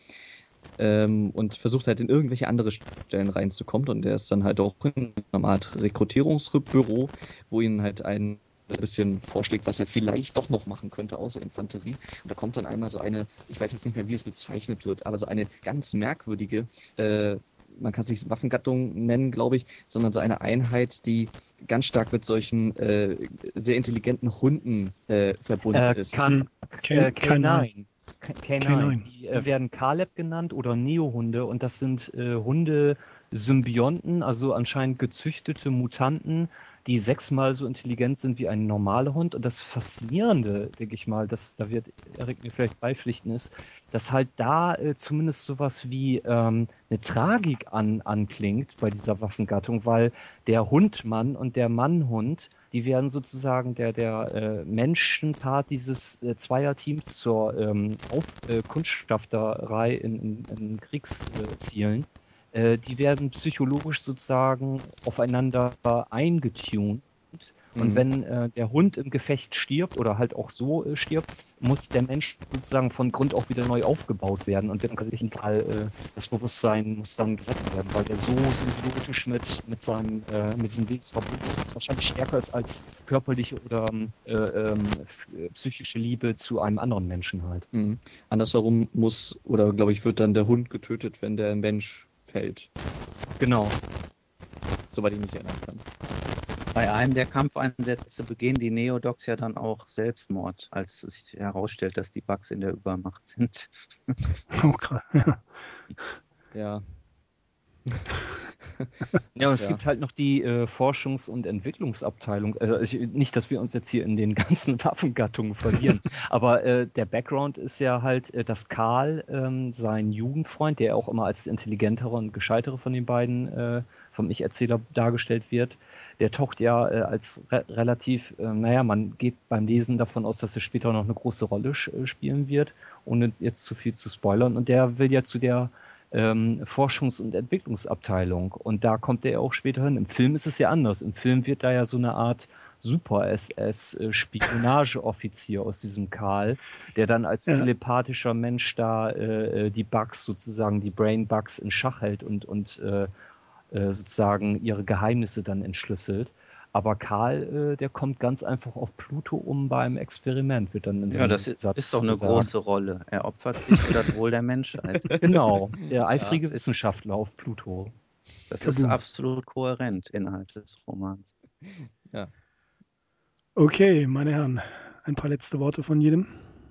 Und versucht halt in irgendwelche andere Stellen reinzukommen, und der ist dann halt auch in einer Art Rekrutierungsbüro, wo ihn halt ein ein bisschen vorschlägt, was er vielleicht doch noch machen könnte, außer Infanterie. Und da kommt dann einmal so eine, ich weiß jetzt nicht mehr, wie es bezeichnet wird, aber so eine ganz merkwürdige, man kann es nicht Waffengattung nennen, glaube ich, sondern so eine Einheit, die ganz stark mit solchen sehr intelligenten Hunden verbunden ist. K9. K9. K9. Die werden Caleb genannt oder Neohunde und das sind Hunde-Symbionten, also anscheinend gezüchtete Mutanten, die 6-mal so intelligent sind wie ein normaler Hund. Und das Faszinierende, denke ich mal, da wird Erik mir vielleicht beipflichten, ist, dass halt da zumindest sowas wie eine Tragik anklingt bei dieser Waffengattung, weil der Hundmann und der Mannhund, die werden sozusagen der Menschenpart dieses Zweierteams zur Kundschafterei in Kriegszielen. Die werden psychologisch sozusagen aufeinander eingetunt. Und wenn der Hund im Gefecht stirbt oder halt auch so stirbt, muss der Mensch sozusagen von Grund auf wieder neu aufgebaut werden. Und dann kann sich nicht mal das Bewusstsein muss dann gerettet werden, weil der so symbiotisch mit diesem Wesen verbunden ist, was wahrscheinlich stärker ist als körperliche oder psychische Liebe zu einem anderen Menschen halt. Andersherum muss, oder glaube ich, wird dann der Hund getötet, wenn der Mensch fällt. Genau. Soweit ich mich erinnern kann. Bei einem der Kampfeinsätze begehen die Neodocs ja dann auch Selbstmord, als es sich herausstellt, dass die Bugs in der Übermacht sind. Oh, krass. Ja. Ja, und es gibt halt noch die Forschungs- und Entwicklungsabteilung. Nicht, dass wir uns jetzt hier in den ganzen Waffengattungen verlieren, aber der Background ist ja halt, dass Karl, sein Jugendfreund, der auch immer als intelligentere und gescheitere von den beiden vom Ich-Erzähler dargestellt wird, der taucht ja als relativ, man geht beim Lesen davon aus, dass er später noch eine große Rolle spielen wird, ohne jetzt zu viel zu spoilern. Und der will ja zu der Forschungs- und Entwicklungsabteilung. Und da kommt er auch später hin. Im Film ist es ja anders. Im Film wird da ja so eine Art Super-SS-Spionageoffizier aus diesem Karl, der dann als telepathischer Mensch da die Bugs sozusagen, die Brain-Bugs in Schach hält und sozusagen ihre Geheimnisse dann entschlüsselt. Aber Karl, der kommt ganz einfach auf Pluto um beim Experiment, wird dann in so einem das Satz ist doch eine gesagt. große Rolle. Er opfert sich für das Wohl der Menschheit. Genau, der eifrige das ist- Wissenschaftler auf Pluto. Das ist absolut kohärent innerhalb des Romans. Ja. Okay, meine Herren, ein paar letzte Worte von jedem.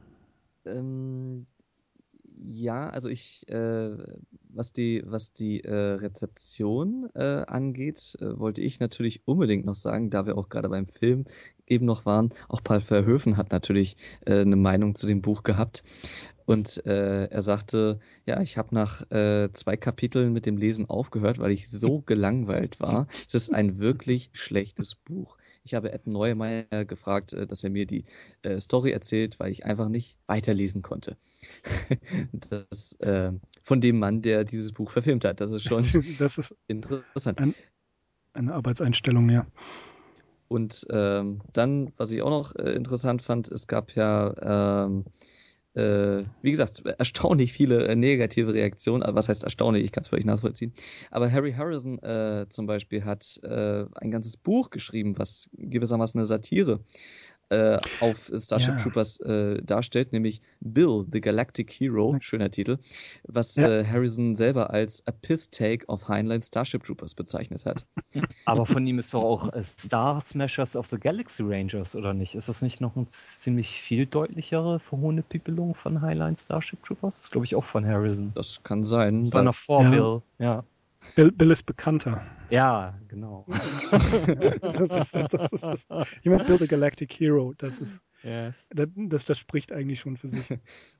Ja, also was die Rezeption angeht, wollte ich natürlich unbedingt noch sagen, da wir auch gerade beim Film eben noch waren, auch Paul Verhoeven hat natürlich eine Meinung zu dem Buch gehabt. Und er sagte, ja, ich habe nach 2 Kapiteln mit dem Lesen aufgehört, weil ich so gelangweilt war. Es ist ein wirklich schlechtes Buch. Ich habe Ed Neumeyer gefragt, dass er mir die Story erzählt, weil ich einfach nicht weiterlesen konnte. Das von dem Mann, der dieses Buch verfilmt hat. Das ist schon interessant. Eine Arbeitseinstellung, ja. Und dann, was ich auch noch interessant fand, es gab ja wie gesagt, erstaunlich viele negative Reaktionen. Also was heißt erstaunlich? Ich kann es völlig nachvollziehen. Aber Harry Harrison zum Beispiel hat ein ganzes Buch geschrieben, was gewissermaßen eine Satire auf Starship Troopers darstellt, nämlich Bill, the Galactic Hero, schöner Titel, was Harrison selber als a piss take of Heinlein Starship Troopers bezeichnet hat. Aber von ihm ist doch auch Star Smashers of the Galaxy Rangers, oder nicht? Ist das nicht noch eine ziemlich viel deutlichere Verhohnepiepelung von Heinlein Starship Troopers? Das ist, glaube ich, auch von Harrison. Das kann sein. Das war noch vor Bill, ja. Bill ist bekannter. Ja, genau. Das ist, ich meine, Bill the Galactic Hero, das ist, das spricht eigentlich schon für sich.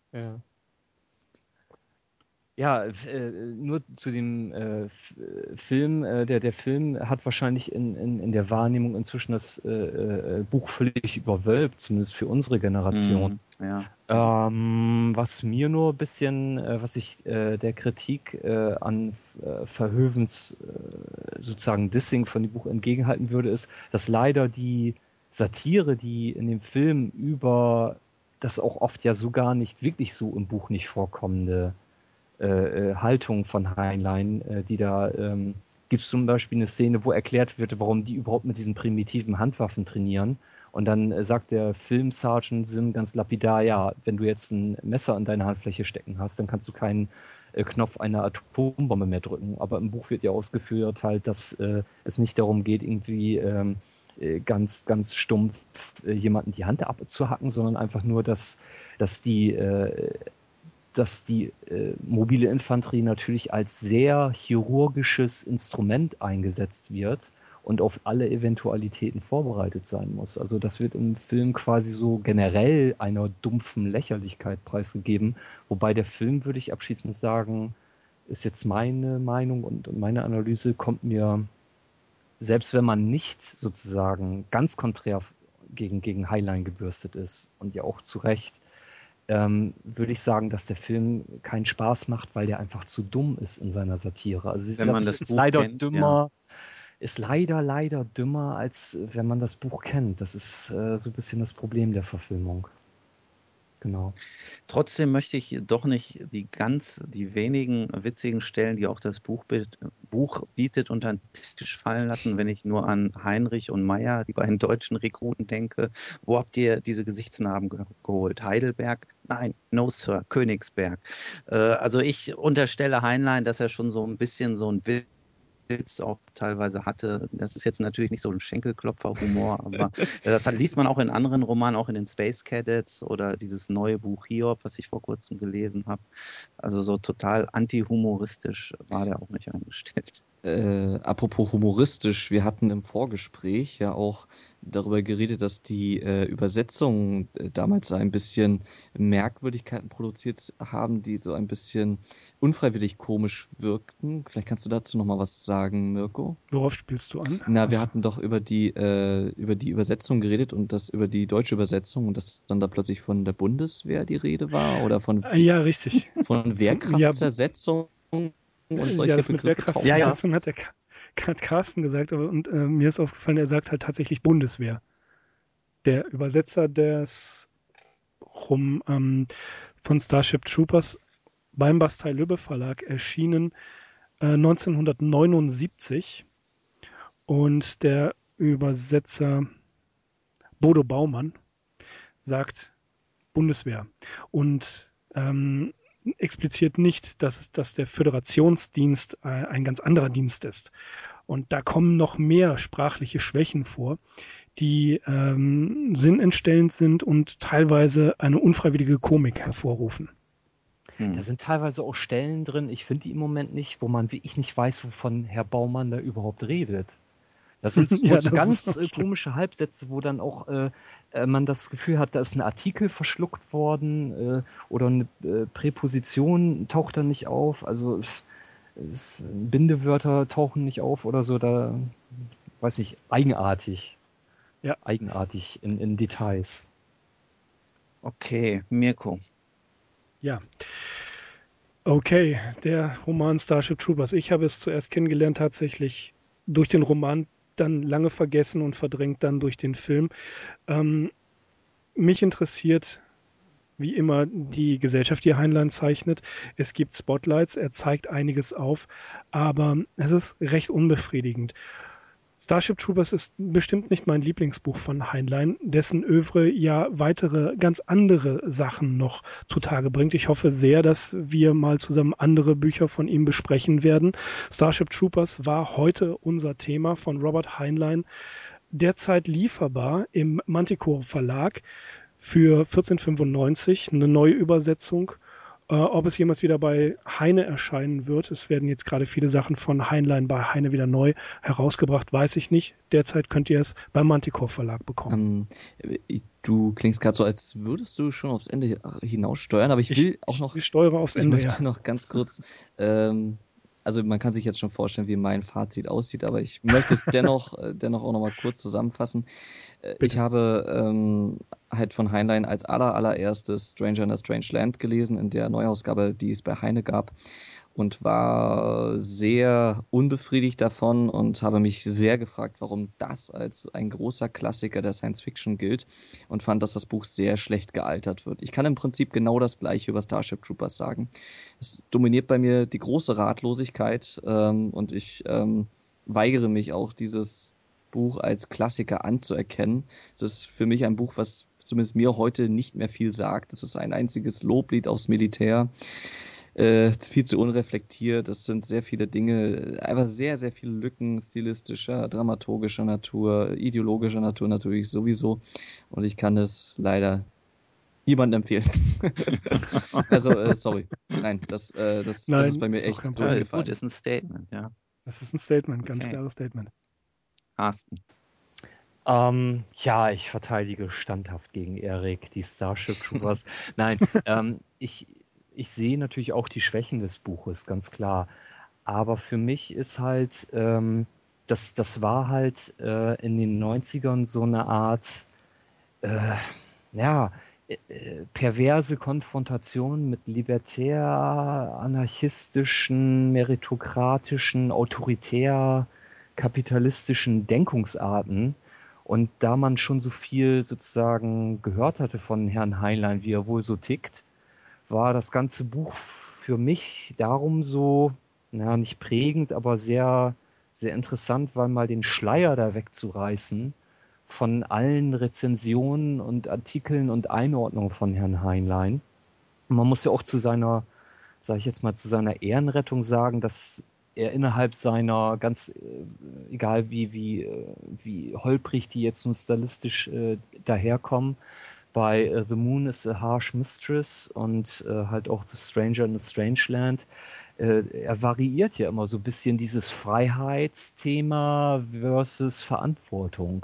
Ja, nur zu dem Film. Der Film hat wahrscheinlich in der Wahrnehmung inzwischen das Buch völlig überwölbt, zumindest für unsere Generation. Was mir nur ein bisschen, was ich der Kritik an Verhoevens sozusagen Dissing von dem Buch entgegenhalten würde, ist, dass leider die Satire, die in dem Film über das auch oft ja so gar nicht wirklich so im Buch nicht vorkommende Haltung von Heinlein, die da gibt es zum Beispiel eine Szene, wo erklärt wird, warum die überhaupt mit diesen primitiven Handwaffen trainieren Und dann sagt der Film-Sergeant Sim ganz lapidar, ja, wenn du jetzt ein Messer in deiner Handfläche stecken hast, dann kannst du keinen Knopf einer Atombombe mehr drücken. Aber im Buch wird ja ausgeführt halt, dass es nicht darum geht, irgendwie ganz, ganz stumpf jemanden die Hand abzuhacken, sondern einfach nur, dass die mobile Infanterie natürlich als sehr chirurgisches Instrument eingesetzt wird und auf alle Eventualitäten vorbereitet sein muss. Also das wird im Film quasi so generell einer dumpfen Lächerlichkeit preisgegeben, wobei der Film, würde ich abschließend sagen, ist jetzt meine Meinung und meine Analyse, kommt mir, selbst wenn man nicht sozusagen ganz konträr gegen Heinlein gebürstet ist und ja auch zu Recht, würde ich sagen, dass der Film keinen Spaß macht, weil der einfach zu dumm ist in seiner Satire. Also die Satire ist leider dümmer, ist leider dümmer, als wenn man das Buch kennt. Das ist so ein bisschen das Problem der Verfilmung. Genau. Trotzdem möchte ich doch nicht die wenigen witzigen Stellen, die auch das Buch bietet, unter den Tisch fallen lassen, wenn ich nur an Heinrich und Meyer, die beiden deutschen Rekruten, denke. Wo habt ihr diese Gesichtsnarben geholt? Heidelberg? Nein, no sir, Königsberg. Also ich unterstelle Heinlein, dass er schon so ein bisschen so ein Witz auch teilweise hatte. Das ist jetzt natürlich nicht so ein Schenkelklopfer-Humor, aber das liest man auch in anderen Romanen, auch in den Space Cadets oder dieses neue Buch Hiob, was ich vor kurzem gelesen habe. Also so total anti-humoristisch war der auch nicht eingestellt. Apropos humoristisch, wir hatten im Vorgespräch ja auch darüber geredet, dass die Übersetzungen damals ein bisschen Merkwürdigkeiten produziert haben, die so ein bisschen unfreiwillig komisch wirkten. Vielleicht kannst du dazu noch mal was sagen, Mirko? Worauf spielst du an? Na, wir hatten doch über die Übersetzung geredet und das über die deutsche Übersetzung und dass dann da plötzlich von der Bundeswehr die Rede war oder von Ja, richtig. von Wehrkraftzersetzung. Und solche das mit Wehrkraftzersetzung hat Carsten gesagt, und mir ist aufgefallen, er sagt halt tatsächlich Bundeswehr. Der Übersetzer von Starship Troopers beim Bastei-Lübbe Verlag erschienen 1979 und der Übersetzer Bodo Baumann sagt Bundeswehr und expliziert nicht, dass der Föderationsdienst ein ganz anderer Dienst ist. Und da kommen noch mehr sprachliche Schwächen vor, die sinnentstellend sind und teilweise eine unfreiwillige Komik hervorrufen. Da sind teilweise auch Stellen drin, ich finde die im Moment nicht, wo man wirklich nicht weiß, wovon Herr Baumann da überhaupt redet. Das sind so ganz komische Halbsätze, wo dann auch man das Gefühl hat, da ist ein Artikel verschluckt worden oder eine Präposition taucht dann nicht auf. Also Bindewörter tauchen nicht auf oder so. Da weiß ich, eigenartig. Ja. Eigenartig in Details. Okay, Mirko. Ja. Okay, der Roman Starship Troopers. Ich habe es zuerst kennengelernt tatsächlich durch den Roman, dann lange vergessen und verdrängt dann durch den Film. Mich interessiert wie immer die Gesellschaft, die Heinlein zeichnet. Es gibt Spotlights, er zeigt einiges auf, aber es ist recht unbefriedigend. Starship Troopers ist bestimmt nicht mein Lieblingsbuch von Heinlein, dessen Övre ja weitere, ganz andere Sachen noch zutage bringt. Ich hoffe sehr, dass wir mal zusammen andere Bücher von ihm besprechen werden. Starship Troopers war heute unser Thema von Robert Heinlein, derzeit lieferbar im Manticore Verlag für 14,95, eine neue Übersetzung. Ob es jemals wieder bei Heine erscheinen wird, es werden jetzt gerade viele Sachen von Heinlein bei Heine wieder neu herausgebracht, weiß ich nicht. Derzeit könnt ihr es beim Manticore Verlag bekommen. Du klingst gerade so, als würdest du schon aufs Ende hinaussteuern, aber ich steuere aufs Ende. Ich möchte noch ganz kurz, also man kann sich jetzt schon vorstellen, wie mein Fazit aussieht, aber ich möchte es dennoch auch nochmal kurz zusammenfassen. Bitte. Ich habe halt von Heinlein als allererstes Stranger in a Strange Land gelesen, in der Neuausgabe, die es bei Heine gab, und war sehr unbefriedigt davon und habe mich sehr gefragt, warum das als ein großer Klassiker der Science Fiction gilt, und fand, dass das Buch sehr schlecht gealtert wird. Ich kann im Prinzip genau das Gleiche über Starship Troopers sagen. Es dominiert bei mir die große Ratlosigkeit und ich weigere mich auch, dieses Buch als Klassiker anzuerkennen. Es ist für mich ein Buch, was zumindest mir heute nicht mehr viel sagt. Es ist ein einziges Loblied aufs Militär. Viel zu unreflektiert. Es sind sehr viele Dinge, einfach sehr, sehr viele Lücken stilistischer, dramaturgischer Natur, ideologischer Natur natürlich sowieso. Und ich kann das leider niemandem empfehlen. Also, sorry. Nein, das ist bei mir echt durchgefallen. Gut, ist ein Statement, ja. Das ist ein Statement, ganz Okay. klares Statement. Carsten. Ja, ich verteidige standhaft gegen Erik, die Starship Troopers. Nein, ich sehe natürlich auch die Schwächen des Buches, ganz klar. Aber für mich ist halt, das war halt in den 90ern so eine Art, perverse Konfrontation mit libertär, anarchistischen, meritokratischen, autoritär, kapitalistischen Denkungsarten. Und da man schon so viel sozusagen gehört hatte von Herrn Heinlein, wie er wohl so tickt, war das ganze Buch für mich darum so, nicht prägend, aber sehr, sehr interessant, weil mal den Schleier da wegzureißen von allen Rezensionen und Artikeln und Einordnungen von Herrn Heinlein. Und man muss ja auch zu seiner, sage ich jetzt mal, zu seiner Ehrenrettung sagen, dass er innerhalb seiner ganz, egal wie holprig die jetzt nun stilistisch daherkommen, bei The Moon is a Harsh Mistress und halt auch The Stranger in a Strange Land, er variiert ja immer so ein bisschen dieses Freiheitsthema versus Verantwortung.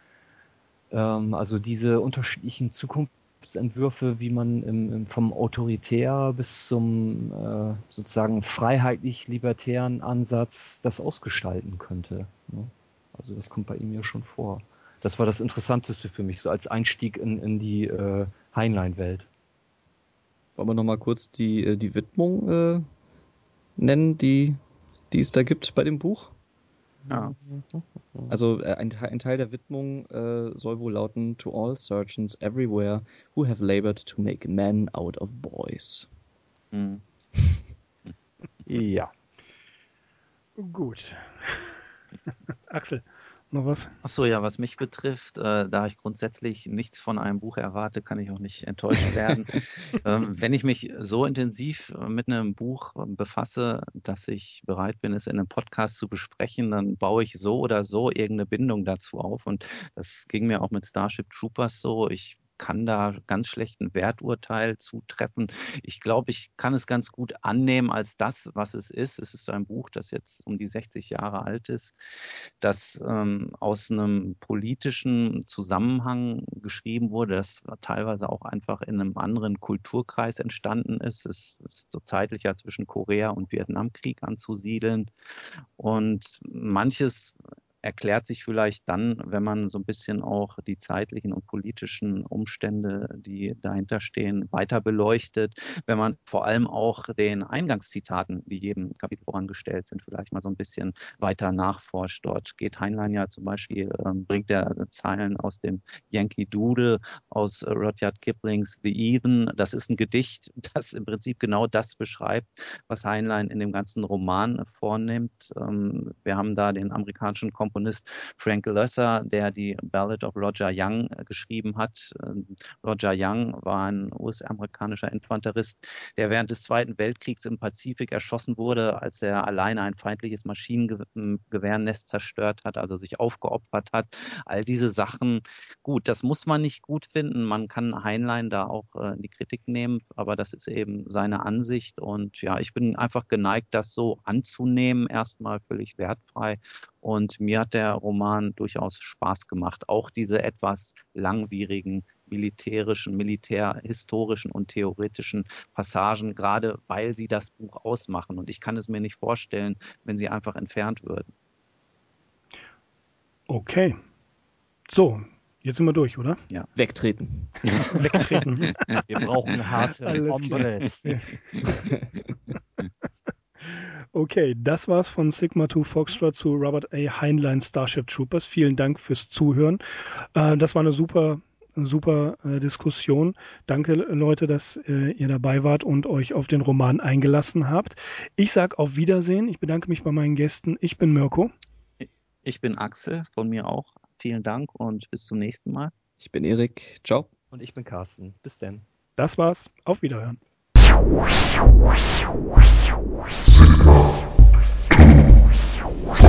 Also diese unterschiedlichen Zukunftsentwürfe, wie man vom autoritär bis zum sozusagen freiheitlich-libertären Ansatz das ausgestalten könnte. Ne? Also das kommt bei ihm ja schon vor. Das war das Interessanteste für mich, so als Einstieg in die Heinlein-Welt. Wollen wir nochmal kurz die Widmung nennen, die es da gibt bei dem Buch? Ja. Also ein Teil der Widmung soll wohl lauten: To all surgeons everywhere who have labored to make men out of boys. Hm. Ja. Gut. Axel, noch was? Achso, ja, was mich betrifft, da ich grundsätzlich nichts von einem Buch erwarte, kann ich auch nicht enttäuscht werden. Wenn ich mich so intensiv mit einem Buch befasse, dass ich bereit bin, es in einem Podcast zu besprechen, dann baue ich so oder so irgendeine Bindung dazu auf. Und das ging mir auch mit Starship Troopers so. Ich kann da ganz schlecht ein Werturteil zutreffen. Ich glaube, ich kann es ganz gut annehmen als das, was es ist. Es ist ein Buch, das jetzt um die 60 Jahre alt ist, das aus einem politischen Zusammenhang geschrieben wurde, das teilweise auch einfach in einem anderen Kulturkreis entstanden ist. Es ist so zeitlich ja zwischen Korea- und Vietnamkrieg anzusiedeln. Und manches erklärt sich vielleicht dann, wenn man so ein bisschen auch die zeitlichen und politischen Umstände, die dahinter stehen, weiter beleuchtet, wenn man vor allem auch den Eingangszitaten, die jedem Kapitel vorangestellt sind, vielleicht mal so ein bisschen weiter nachforscht. Dort geht Heinlein ja zum Beispiel, bringt er Zeilen aus dem Yankee Doodle, aus Rudyard Kiplings The Heathen. Das ist ein Gedicht, das im Prinzip genau das beschreibt, was Heinlein in dem ganzen Roman vornimmt. Wir haben da den amerikanischen Komponist Frank Loesser, der die Ballad of Roger Young geschrieben hat. Roger Young war ein US-amerikanischer Infanterist, der während des Zweiten Weltkriegs im Pazifik erschossen wurde, als er alleine ein feindliches Maschinengewehrnest zerstört hat, also sich aufgeopfert hat. All diese Sachen, gut, das muss man nicht gut finden. Man kann Heinlein da auch in die Kritik nehmen, aber das ist eben seine Ansicht. Und ja, ich bin einfach geneigt, das so anzunehmen, erstmal völlig wertfrei. Und mir hat der Roman durchaus Spaß gemacht. Auch diese etwas langwierigen militärhistorischen und theoretischen Passagen, gerade weil sie das Buch ausmachen. Und ich kann es mir nicht vorstellen, wenn sie einfach entfernt würden. Okay. So, jetzt sind wir durch, oder? Ja. Wegtreten. Wegtreten. Wir brauchen harte Alles klar. Hombres. Okay, das war's von Sigma 2 Foxtrot zu Robert A. Heinlein Starship Troopers. Vielen Dank fürs Zuhören. Das war eine super Diskussion. Danke, Leute, dass ihr dabei wart und euch auf den Roman eingelassen habt. Ich sage auf Wiedersehen. Ich bedanke mich bei meinen Gästen. Ich bin Mirko. Ich bin Axel, von mir auch. Vielen Dank und bis zum nächsten Mal. Ich bin Erik. Ciao. Und ich bin Carsten. Bis denn. Das war's. Auf Wiederhören. Sega.